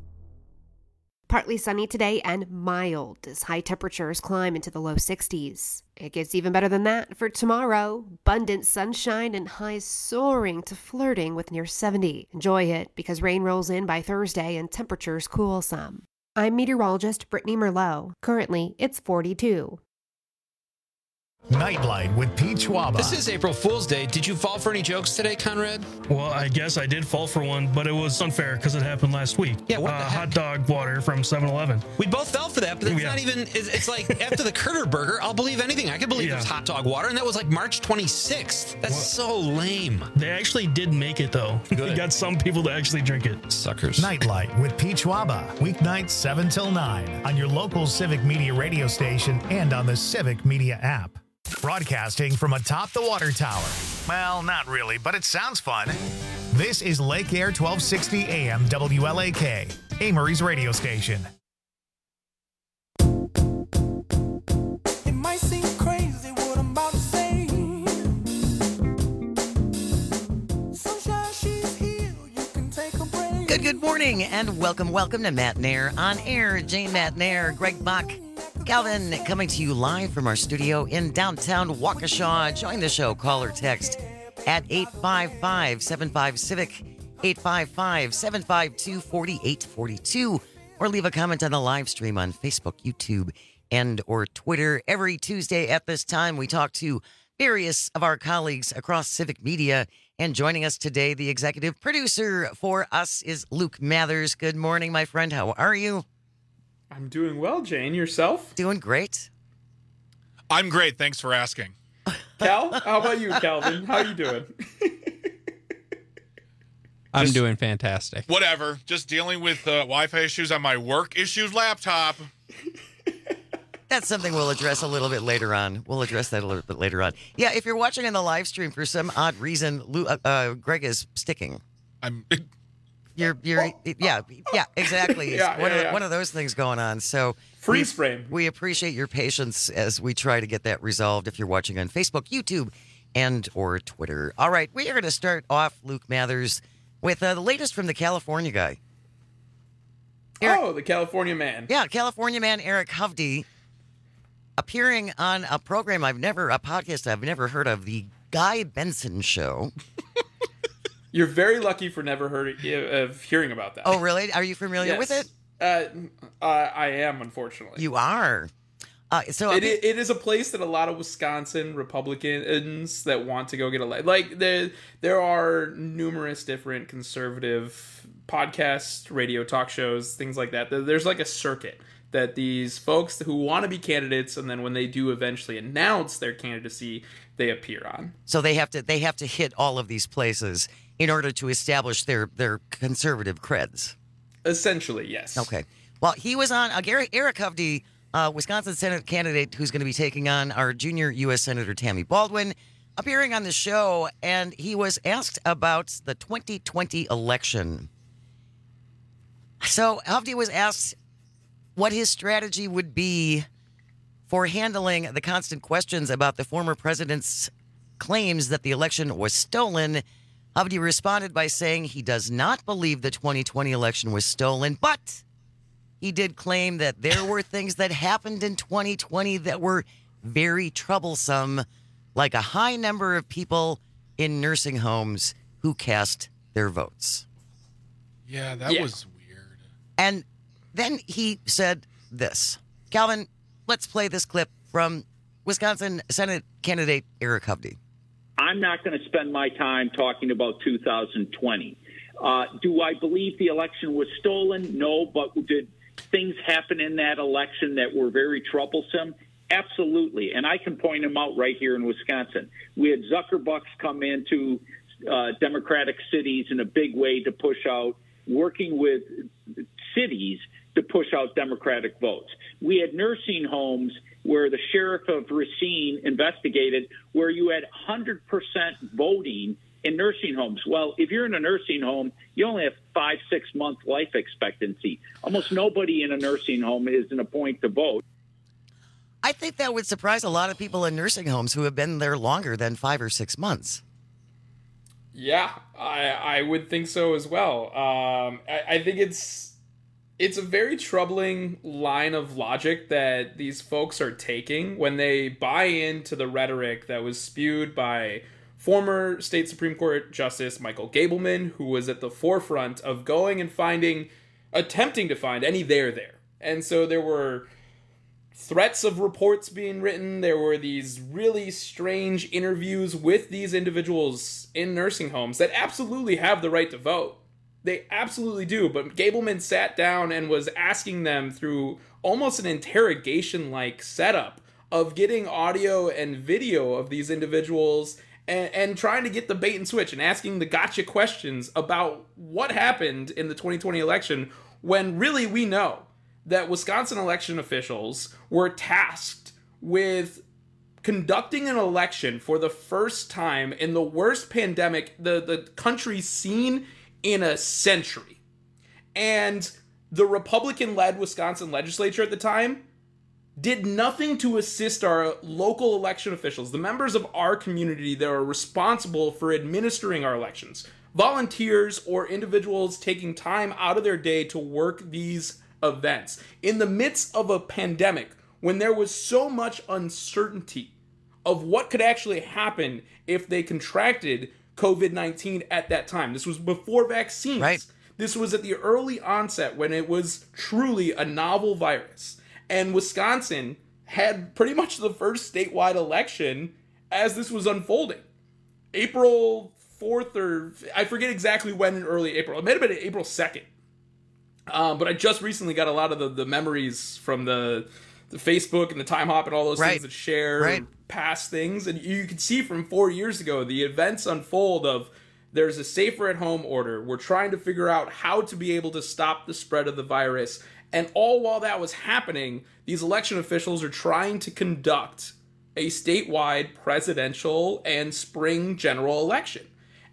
Partly sunny today and mild as high temperatures climb into the low sixties. It gets even better than that for tomorrow. Abundant sunshine and highs soaring to flirting with near seventy. Enjoy it because rain rolls in by Thursday and temperatures cool some. I'm meteorologist Brittany Merlot. Currently, it's forty-two. Nightlight with Pete Schwaba. This is April Fool's Day. Did you fall for any jokes today, Conrad? Well, I guess I did fall for one, but it was unfair because it happened last week. Yeah, what uh, the heck? Hot dog water from seven eleven. We both fell for that, but it's Yeah. not even, it's, it's like after the Critter Burger, I'll believe anything. I could believe Yeah. it was hot dog water, and that was like March twenty-sixth. That's so lame. They actually did make it, though. They got some people to actually drink it. Suckers. Nightlight with Pete Schwaba. Weeknights seven till nine on your local Civic Media radio station and on the Civic Media app. Broadcasting from atop the water tower. Well, not really, but it sounds fun. This is Lake Air twelve sixty A M W L A K, Amory's radio station. It might seem crazy what I'm about to say. Sunshine, she's here. You can take a break. Good, good morning, and welcome, welcome to Matt Nair on Air. Jane Matt Nair, Greg Bach, Calvin, coming to you live from our studio in downtown Waukesha. Join the show, call or text at eight five five, seven five, CIVIC, eight five five, seven five two, four eight four two, or leave a comment on the live stream on Facebook, YouTube, and or Twitter. Every Tuesday at this time, we talk to various of our colleagues across Civic Media. And joining us today, the executive producer for us is Luke Mathers. Good morning, my friend. How are you? I'm doing well, Jane. Yourself? Doing great. I'm great. Thanks for asking. Cal, how about you, Calvin? How you doing? I'm Just- doing fantastic. Whatever. Just dealing with uh, Wi-Fi issues on my work issues laptop. That's something we'll address a little bit later on. We'll address that a little bit later on. Yeah, if you're watching on the live stream for some odd reason, Lou, uh, uh, Greg is sticking. I'm. You're, you're, yeah, yeah, exactly. It's Yeah, one, yeah, of, yeah. one of those things going on. So Freeze we, frame. We appreciate your patience as we try to get that resolved. If you're watching on Facebook, YouTube, and or Twitter. All right, we are going to start off, Luke Mathers, with uh, the latest from the California guy. Eric, oh, the California man. Yeah, California man Eric Hovde, appearing on a program I've never, a podcast I've never heard of, the Guy Benson Show. You're very lucky for never heard of hearing about that. Oh, really? Are you familiar Yes. with it? Uh, uh, I am, unfortunately. You are. Uh, so It, i- it is a place that a lot of Wisconsin Republicans that want to go get elected. Like there, there are numerous different conservative podcasts, radio talk shows, things like that. There- There's like a circuit that these folks who want to be candidates, and then when they do eventually announce their candidacy, they appear on. So they have to they have to hit all of these places in order to establish their their conservative creds. Essentially, yes. Okay. Well, he was on uh, Gary, Eric Hovde, uh, Wisconsin Senate candidate who's going to be taking on our junior U S Senator Tammy Baldwin, appearing on the show, and he was asked about the twenty twenty election. So Hovde was asked what his strategy would be for handling the constant questions about the former president's claims that the election was stolen. Hovde responded by saying he does not believe the twenty twenty election was stolen, but he did claim that there were things that happened in twenty twenty that were very troublesome, like a high number of people in nursing homes who cast their votes. Yeah, that Yeah. was And then he said this. Calvin, let's play this clip from Wisconsin Senate candidate Eric Hovde. I'm not going to spend my time talking about two thousand twenty. Uh, do I believe the election was stolen? No, but did things happen in that election that were very troublesome? Absolutely. And I can point them out right here in Wisconsin. We had Zuckerbucks come into uh, Democratic cities in a big way to push out, working with cities to push out Democratic votes. We had nursing homes where the sheriff of Racine investigated where you had one hundred percent voting in nursing homes. Well, if you're in a nursing home, you only have five, six month life expectancy. Almost nobody in a nursing home is in a point to vote. I think that would surprise a lot of people in nursing homes who have been there longer than five or six months. Yeah, I I would think so as well. Um, I, I think it's it's a very troubling line of logic that these folks are taking when they buy into the rhetoric that was spewed by former state Supreme Court Justice Michael Gableman, who was at the forefront of going and finding, attempting to find any there there. And so there were threats of reports being written. There were these really strange interviews with these individuals in nursing homes that absolutely have the right to vote. They absolutely do. But Gableman sat down and was asking them through almost an interrogation-like setup of getting audio and video of these individuals and, and trying to get the bait and switch and asking the gotcha questions about what happened in the twenty twenty election when really we know that Wisconsin election officials were tasked with conducting an election for the first time in the worst pandemic the, the country's seen in a century. And the Republican-led Wisconsin legislature at the time did nothing to assist our local election officials, the members of our community that are responsible for administering our elections, volunteers or individuals taking time out of their day to work these events in the midst of a pandemic when there was so much uncertainty of what could actually happen if they contracted COVID nineteen at that time. This was before vaccines. Right. This was at the early onset when it was truly a novel virus. And Wisconsin had pretty much the first statewide election as this was unfolding. April fourth, or I forget exactly when in early April. It might have been April second. Um, but I just recently got a lot of the, the memories from the the Facebook and the Time Hop and all those right. things that share right. past things. And you can see from four years ago, the events unfold of there's a safer at home order. We're trying to figure out how to be able to stop the spread of the virus. And all while that was happening, these election officials are trying to conduct a statewide presidential and spring general election.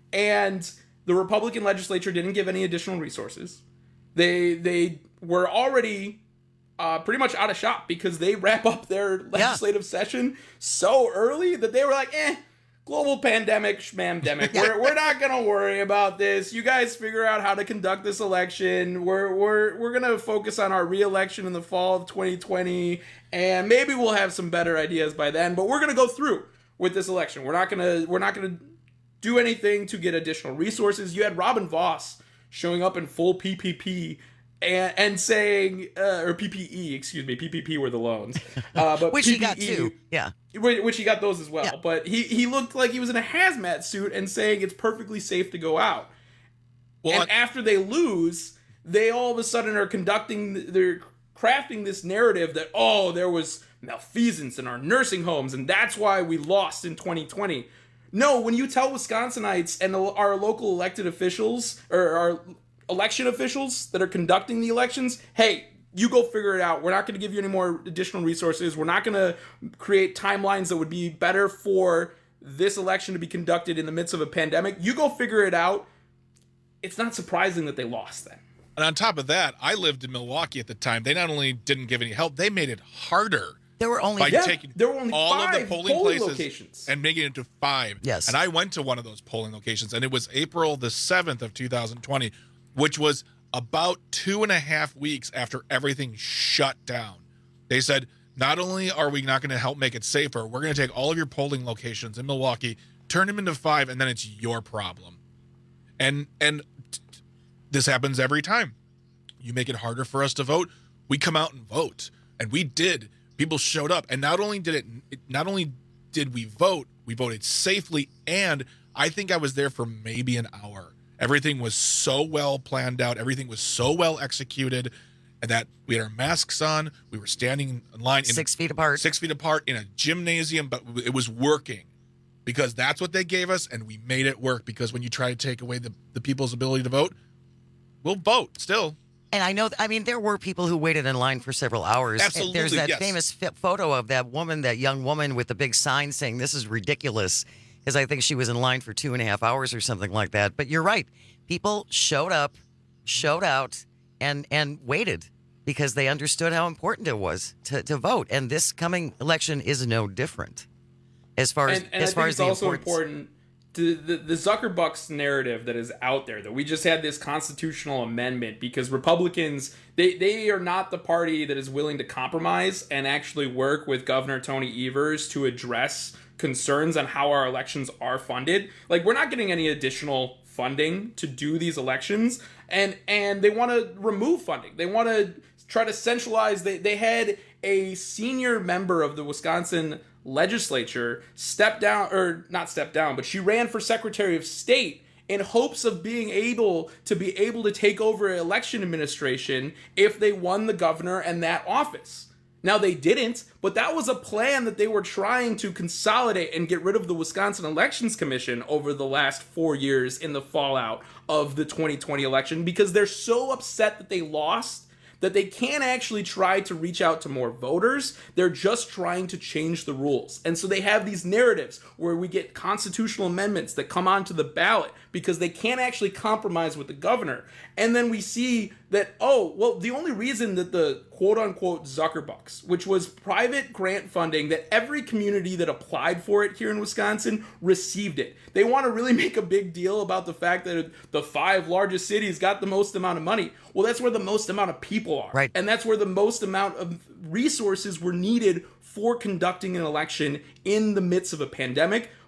And the Republican legislature didn't give any additional resources. They they were already uh, pretty much out of shop because they wrap up their legislative yeah. session so early that they were like, eh, global pandemic, schmandemic. We're we're not gonna worry about this. You guys figure out how to conduct this election. We're we're we're gonna focus on our re-election in the fall of twenty twenty, and maybe we'll have some better ideas by then. But we're gonna go through with this election. We're not gonna we're not gonna do anything to get additional resources. You had Robin Vos showing up in full P P P and, and saying, uh, or P P E, excuse me, P P P were the loans. Uh, but which P P E, he got too, yeah. Which he got those as well. Yeah. But he, he looked like he was in a hazmat suit and saying it's perfectly safe to go out. Well, and I- after they lose, they all of a sudden are conducting, they're crafting this narrative that, oh, there was malfeasance in our nursing homes, and that's why we lost in twenty twenty. No, when you tell Wisconsinites and our local elected officials, or our election officials that are conducting the elections, hey, you go figure it out. We're not going to give you any more additional resources. We're not going to create timelines that would be better for this election to be conducted in the midst of a pandemic. You go figure it out. It's not surprising that they lost then. And on top of that, I lived in Milwaukee at the time. They not only didn't give any help, they made it harder. There were only by yeah, taking there were only all five of the polling, polling places locations and making it into five. Yes. And I went to one of those polling locations, and it was April the seventh of two thousand twenty, which was about two and a half weeks after everything shut down. They said, not only are we not going to help make it safer, we're going to take all of your polling locations in Milwaukee, turn them into five, and then it's your problem. And and t- t- this happens every time. You make it harder for us to vote, we come out and vote. And we did. People showed up, and not only did it, it not only did we vote, we voted safely, and I think I was there for maybe an hour. Everything was so well planned out, everything was so well executed, and that we had our masks on, we were standing in line in, six feet apart, six feet apart in a gymnasium, but it was working because that's what they gave us, and we made it work. Because when you try to take away the, the people's ability to vote, we'll vote still. And I know, I mean, there were people who waited in line for several hours. Absolutely, There's that yes. famous photo of that woman, that young woman with the big sign saying, this is ridiculous, because I think she was in line for two and a half hours or something like that. But you're right. People showed up, showed out, and and waited because they understood how important it was to, to vote. And this coming election is no different as far as, and, and as I far think as it's the also importance. important. The, the, the Zuckerbucks narrative that is out there, that we just had this constitutional amendment because Republicans, they, they are not the party that is willing to compromise and actually work with Governor Tony Evers to address concerns on how our elections are funded. Like, we're not getting any additional funding to do these elections, and and they want to remove funding. They want to try to centralize. They, they had a senior member of the Wisconsin legislature stepped down, or not stepped down, but she ran for Secretary of State in hopes of being able to be able to take over election administration if they won the governor and that office. Now, they didn't, but that was a plan that they were trying to consolidate and get rid of the Wisconsin Elections Commission over the last four years in the fallout of the twenty twenty election, because they're so upset that they lost that they can't actually try to reach out to more voters. They're just trying to change the rules. And so they have these narratives where we get constitutional amendments that come onto the ballot because they can't actually compromise with the governor. And then we see that, oh, well, the only reason that the quote-unquote Zuckerbucks, which was private grant funding that every community that applied for it here in Wisconsin received it. They want to really make a big deal about the fact that the five largest cities got the most amount of money. Well, that's where the most amount of people are. Right. And that's where the most amount of resources were needed for conducting an election in the midst of a pandemic.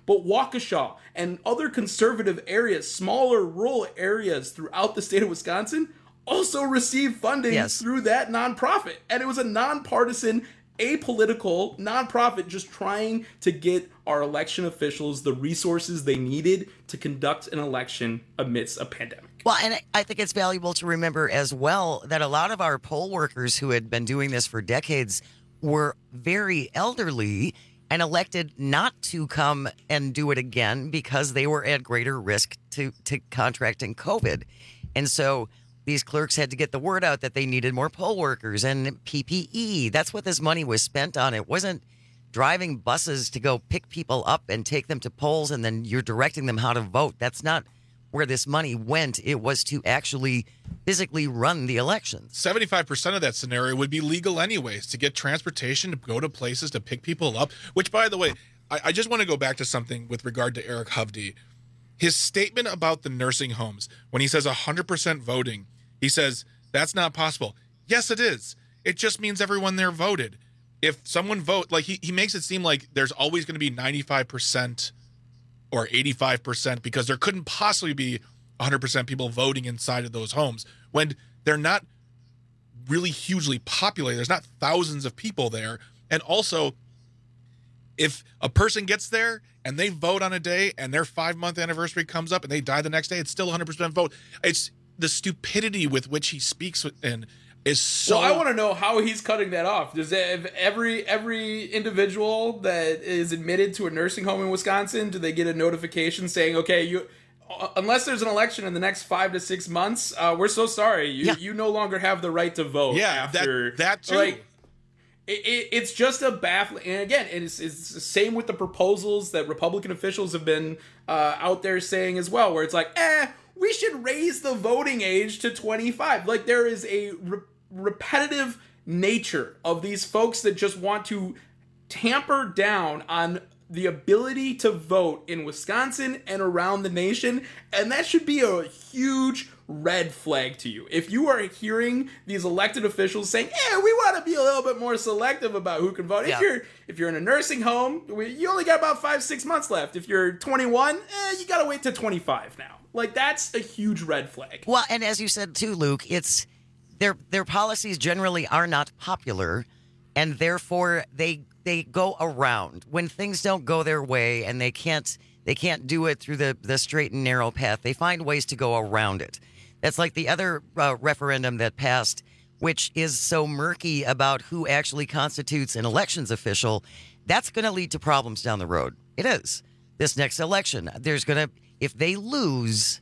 but Waukesha and other conservative areas, smaller rural areas throughout the state of Wisconsin, also receive funding Yes. through that nonprofit. And it was a nonpartisan, apolitical nonprofit just trying to get our election officials the resources they needed to conduct an election amidst a pandemic. Well, and I think it's valuable to remember as well that a lot of our poll workers who had been doing this for decades were very elderly and elected not to come and do it again because they were at greater risk to, to contracting COVID. And so these clerks had to get the word out that they needed more poll workers and P P E. That's what this money was spent on. It wasn't driving buses to go pick people up and take them to polls and then you're directing them how to vote. That's not where this money went. It was to actually physically run the elections. seventy-five percent of that scenario would be legal anyways, to get transportation, to go to places, to pick people up, which, by the way, I, I just want to go back to something with regard to Eric Hovde. His statement about the nursing homes, when he says one hundred percent voting, he says, that's not possible. Yes, it is. It just means everyone there voted. If someone vote, like he, he makes it seem like there's always going to be ninety-five percent or eighty-five percent because there couldn't possibly be one hundred percent people voting inside of those homes when they're not really hugely populated. There's not thousands of people there. And also, if a person gets there and they vote on a day and their five-month anniversary comes up and they die the next day, it's still one hundred percent vote. It's the stupidity with which he speaks in is so... Well, I want to know how he's cutting that off. Does that, every every individual that is admitted to a nursing home in Wisconsin, do they get a notification saying, okay, you, unless there's an election in the next five to six months, uh, we're so sorry, you Yeah. you no longer have the right to vote. Yeah, after that, that too. Like, it, it, it's just a baffling, and again, it's, it's the same with the proposals that Republican officials have been uh, out there saying as well, where it's like, eh, we should raise the voting age to twenty-five. Like, there is a re- repetitive nature of these folks that just want to tamper down on the ability to vote in Wisconsin and around the nation, and that should be a huge red flag to you. If you are hearing these elected officials saying, "Yeah, we want to be a little bit more selective about who can vote." Yeah. If you're if you're in a nursing home, you only got about five six months left. If you're twenty-one, eh, you got to wait to twenty-five now. Like, that's a huge red flag. Well, and as you said too, Luke, it's their their policies generally are not popular, and therefore they they go around when things don't go their way, and they can't they can't do it through the the straight and narrow path. They find ways to go around it. That's like the other uh, referendum that passed, which is so murky about who actually constitutes an elections official. That's going to lead to problems down the road. It is. This next election, there's going to, if they lose,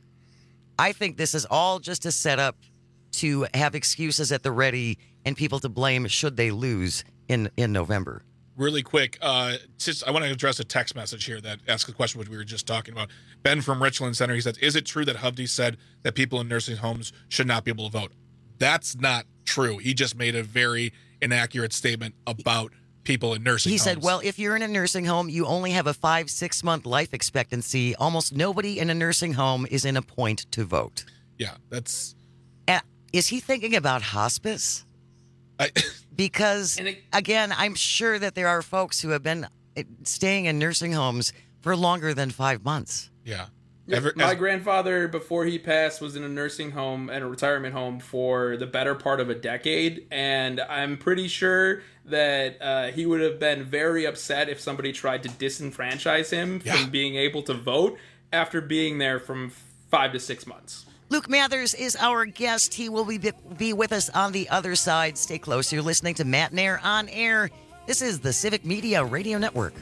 I think this is all just a setup to have excuses at the ready and people to blame should they lose in, in November. Really quick, uh, just I want to address a text message here that asks a question which we were just talking about. Ben from Richland Center, he says, is it true that Hovde said that people in nursing homes should not be able to vote? That's not true. He just made a very inaccurate statement about people in nursing He homes. said, well, if you're in a nursing home, you only have a five, six month life expectancy. Almost nobody in a nursing home is in a point to vote. Yeah, that's... Uh, is he thinking about hospice? I... Because, again, I'm sure that there are folks who have been staying in nursing homes for longer than five months. Yeah. Yeah, Ever, my as, grandfather, before he passed, was in a nursing home and a retirement home for the better part of a decade, and I'm pretty sure that uh, he would have been very upset if somebody tried to disenfranchise him Yeah. from being able to vote after being there from five to six months. Luke Mathers is our guest. He will be, be with us on the other side. Stay close. You're listening to Matt Nair on Air. This is the Civic Media Radio Network.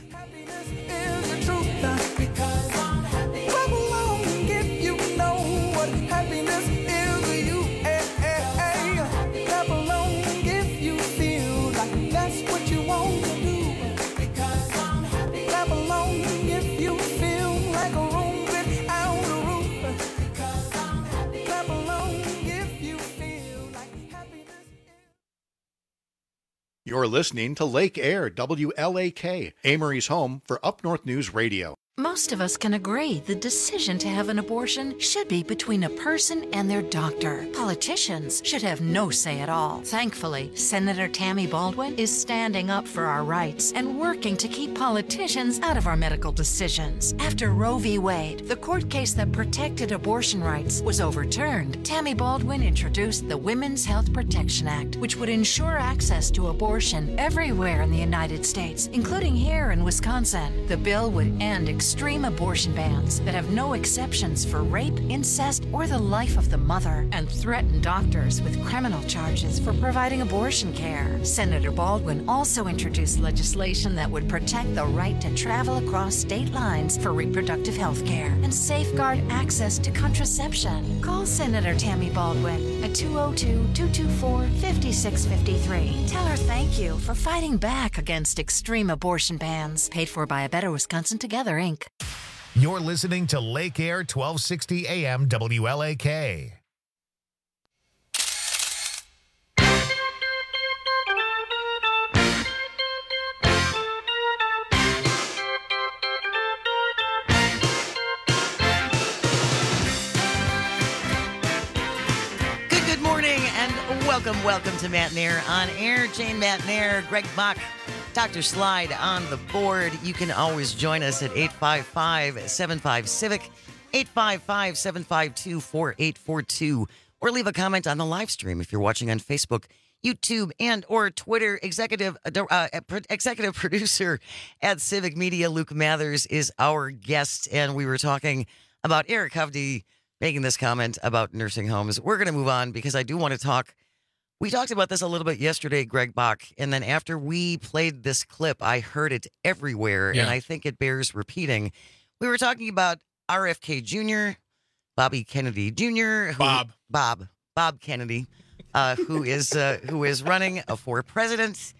You're listening to Lake Air, W L A K, Amory's home for Up North News Radio. Most of us can agree the decision to have an abortion should be between a person and their doctor. Politicians should have no say at all. Thankfully, Senator Tammy Baldwin is standing up for our rights and working to keep politicians out of our medical decisions. After Roe v. Wade, the court case that protected abortion rights, was overturned, Tammy Baldwin introduced the Women's Health Protection Act, which would ensure access to abortion everywhere in the United States, including here in Wisconsin. The bill would end extreme abortion bans that have no exceptions for rape, incest, or the life of the mother, and threaten doctors with criminal charges for providing abortion care. Senator Baldwin also introduced legislation that would protect the right to travel across state lines for reproductive health care and safeguard access to contraception. Call Senator Tammy Baldwin at two oh two, two two four, five six five three. Tell her thank you for fighting back against extreme abortion bans. Paid for by A Better Wisconsin Together, Incorporated. You're listening to Lake Air twelve sixty A M W L A K. Good, good morning and welcome, welcome to Matt Nair on Air. Jane Matt Nair, Greg Bach, Doctor Slide on the board. You can always join us at eight five five, seven five, CIVIC, eight five five, seven five two, four eight four two, or leave a comment on the live stream if you're watching on Facebook, YouTube, and or Twitter. Executive uh, executive producer at Civic Media, Luke Mathers, is our guest, and we were talking about Eric Hovde making this comment about nursing homes. We're going to move on because I do want to talk. We talked about this a little bit yesterday, Greg Bach, and then after we played this clip, I heard it everywhere, Yeah. and I think it bears repeating. We were talking about R F K Junior, Bobby Kennedy Junior, who, Bob. Bob, Bob Kennedy, uh, who is uh, who is running for president.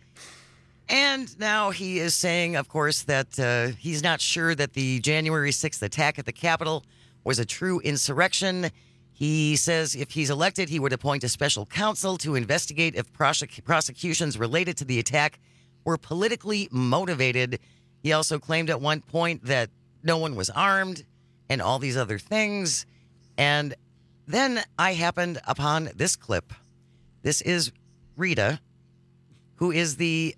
And now he is saying, of course, that uh, he's not sure that the January sixth attack at the Capitol was a true insurrection. He says if he's elected, he would appoint a special counsel to investigate if prosec- prosecutions related to the attack were politically motivated. He also claimed at one point that no one was armed and all these other things. And then I happened upon this clip. This is Rita, who is the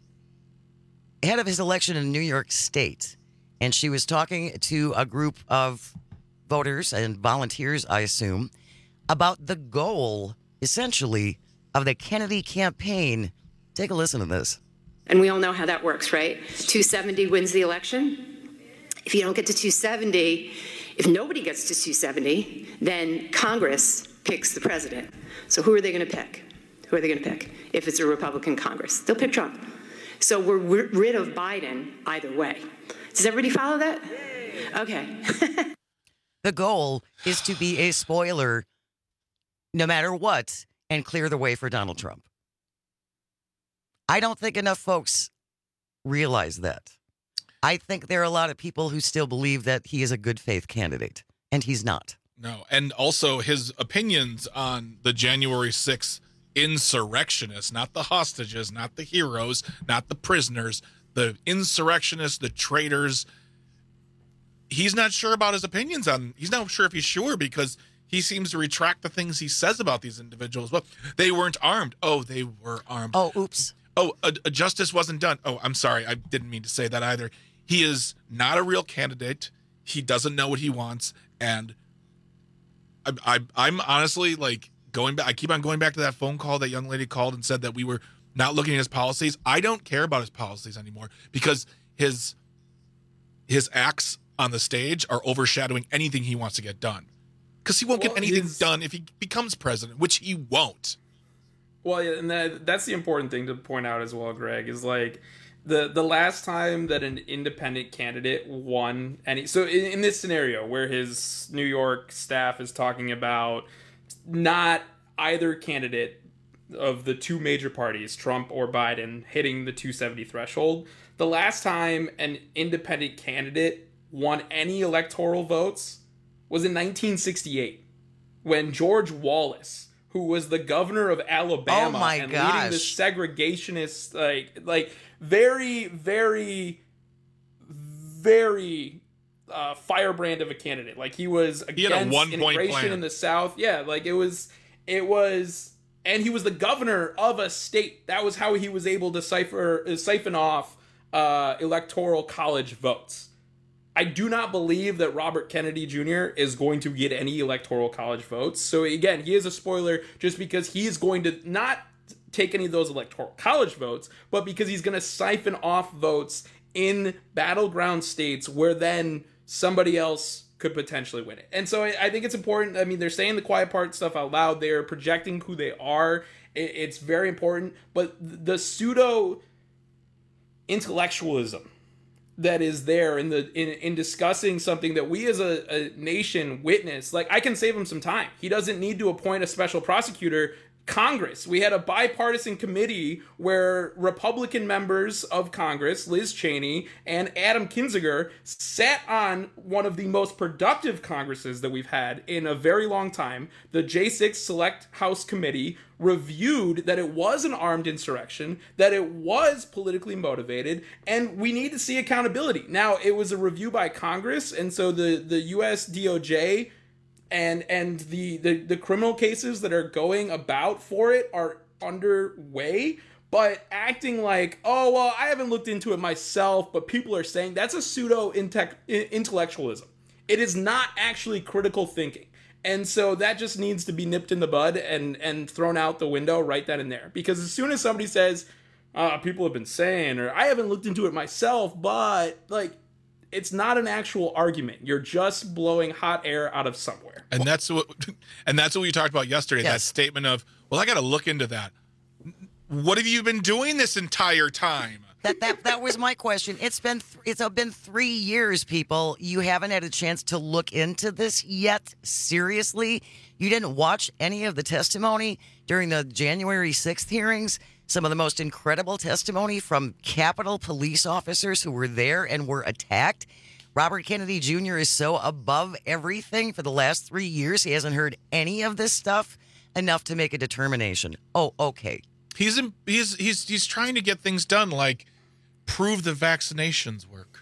head of his election in New York State. And she was talking to a group of voters and volunteers, I assume, about the goal, essentially, of the Kennedy campaign. Take a listen to this. And we all know how that works, right? two seventy wins the election. If you don't get to two seventy, if nobody gets to two seventy, then Congress picks the president. So who are they going to pick? Who are they going to pick? If it's a Republican Congress, they'll pick Trump. So we're rid of Biden either way. Does everybody follow that? Okay. The goal is to be a spoiler no matter what, and clear the way for Donald Trump. I don't think enough folks realize that. I think there are a lot of people who still believe that he is a good faith candidate, and he's not. No, and also his opinions on the January sixth insurrectionists, not the hostages, not the heroes, not the prisoners, the insurrectionists, the traitors. He's not sure about his opinions on, he's not sure if he's sure because he seems to retract the things he says about these individuals. Well, they weren't armed. Oh, they were armed. Oh, oops. Oh, a, a justice wasn't done. Oh, I'm sorry. I didn't mean to say that either. He is not a real candidate. He doesn't know what he wants. And I, I, I'm honestly like going back. I keep on going back to that phone call that young lady called and said that we were not looking at his policies. I don't care about his policies anymore because his his acts on the stage are overshadowing anything he wants to get done. Because he won't well, get anything his... done if he becomes president, which he won't. Well, yeah, and that, that's the important thing to point out as well, Greg, is like the the last time that an independent candidate won any. So in, in this scenario where his New York staff is talking about not either candidate of the two major parties, Trump or Biden, hitting the two seventy threshold, the last time an independent candidate won any electoral votes was in nineteen sixty-eight, when George Wallace, who was the governor of Alabama oh my and gosh. leading the segregationist, like, like very, very, very uh, firebrand of a candidate. Like he was He had a against one-point integration plan. in the South. Yeah, like it was, it was, and he was the governor of a state. That was how he was able to cipher, uh, siphon off uh, electoral college votes. I do not believe that Robert Kennedy Junior is going to get any electoral college votes. So again, he is a spoiler just because he is going to not take any of those electoral college votes, but because he's going to siphon off votes in battleground states where then somebody else could potentially win it. And so I, I think it's important. I mean, they're saying the quiet part stuff out loud. They're projecting who they are. It, it's very important. But the pseudo intellectualism that is there in the in, in discussing something that we as a, a nation witness, like I can save him some time. He doesn't need to appoint a special prosecutor. Congress, we had a bipartisan committee where Republican members of Congress, Liz Cheney and Adam Kinzinger, sat on one of the most productive Congresses that we've had in a very long time. The J six Select House Committee reviewed that it was an armed insurrection, that it was politically motivated, and we need to see accountability. Now, it was a review by Congress, and so the, the U S D O J and and the, the the criminal cases that are going about for it are underway, but acting like, oh, well, I haven't looked into it myself, but people are saying, that's a pseudo intellectualism. It is not actually critical thinking. And so that just needs to be nipped in the bud and and thrown out the window right then and there. Because as soon as somebody says, uh, people have been saying, or I haven't looked into it myself, but like, it's not an actual argument. You're just blowing hot air out of somewhere. And that's what, and that's what we talked about yesterday. Yes. That statement of, well, I got to look into that. What have you been doing this entire time? That that that was my question. It's been th- it's been three years, people. You haven't had a chance to look into this yet. Seriously, you didn't watch any of the testimony during the January sixth hearings. Some of the most incredible testimony from Capitol police officers who were there and were attacked. Robert Kennedy Junior is so above everything for the last three years. He hasn't heard any of this stuff enough to make a determination. Oh, okay. He's in, he's he's he's trying to get things done, like prove the vaccinations work.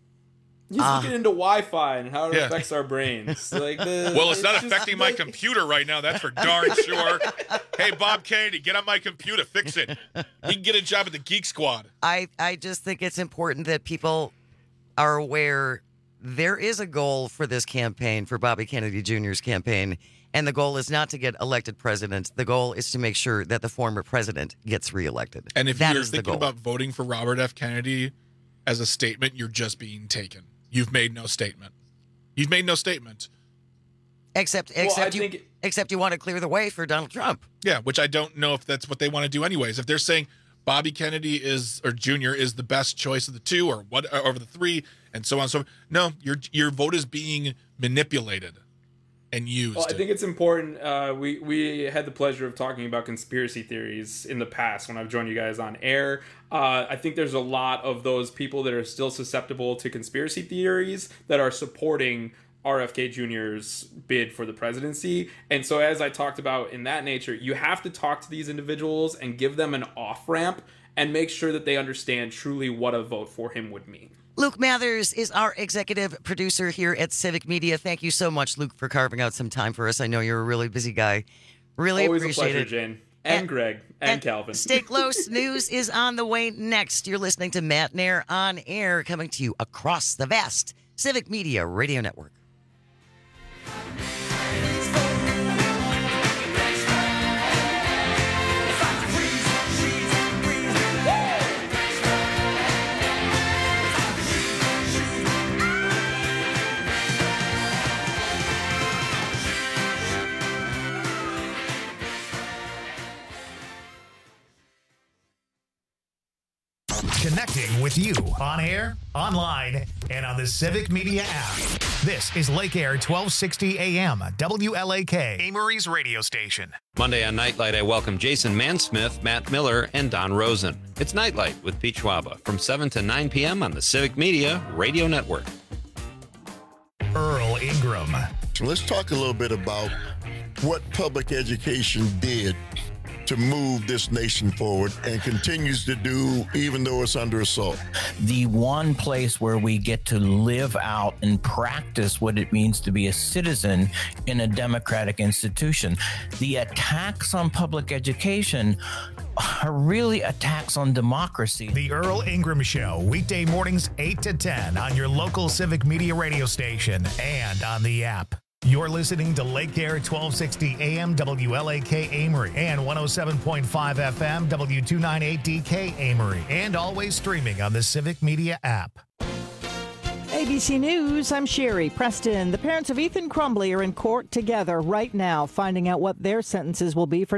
He's uh, looking into Wi-Fi and how it yeah. affects our brains. Like the, well, it's, it's not just, affecting like, my computer right now. That's for darn sure. Hey, Bob Kennedy, get on my computer, fix it. He can get a job at the Geek Squad. I, I just think it's important that people are aware there is a goal for this campaign, for Bobby Kennedy Junior's campaign, and the goal is not to get elected president. The goal is to make sure that the former president gets reelected. And if that you're is the thinking goal. about voting for Robert F. Kennedy as a statement, you're just being taken. You've made no statement. You've made no statement. Except, Well, except I you, think- except you want to clear the way for Donald Trump. Yeah, which I don't know if that's what they want to do anyways. If they're saying Bobby Kennedy is or Junior is the best choice of the two or what over the three and so on and so forth. No, your your vote is being manipulated and used. Well, I think it's important. Uh, we we had the pleasure of talking about conspiracy theories in the past when I've joined you guys on air. Uh, I think there's a lot of those people that are still susceptible to conspiracy theories that are supporting R F K Junior's bid for the presidency. And so as I talked about in that nature, you have to talk to these individuals and give them an off-ramp and make sure that they understand truly what a vote for him would mean. Luke Mathers is our executive producer here at Civic Media. Thank you so much, Luke, for carving out some time for us. I know you're a really busy guy. Really Always appreciate a pleasure, it. Jane. And, and Greg. And, and Calvin. Stay close. News is on the way next. You're listening to Matt Nair on Air, coming to you across the vast Civic Media Radio Network. Connecting with you on air, online, and on the Civic Media app. This is Lake Air twelve sixty A M, W L A K, Amory's radio station. Monday on Nightlight, I welcome Jason Mansmith, Matt Miller, and Don Rosen. It's Nightlight with Pete Schwaba from seven to nine p.m. on the Civic Media Radio Network. Earl Ingram. So let's talk a little bit about what public education did to move this nation forward and continues to do, even though it's under assault. The one place where we get to live out and practice what it means to be a citizen in a democratic institution. The attacks on public education are really attacks on democracy. The Earl Ingram Show, weekday mornings eight to ten on your local Civic Media radio station and on the app. You're listening to Lake Air twelve sixty A M W L A K Amory and one oh seven point five F M W two ninety-eight D K Amory, and always streaming on the Civic Media app. A B C News, I'm Sherry Preston. The parents of Ethan Crumbley are in court together right now, finding out what their sentences will be for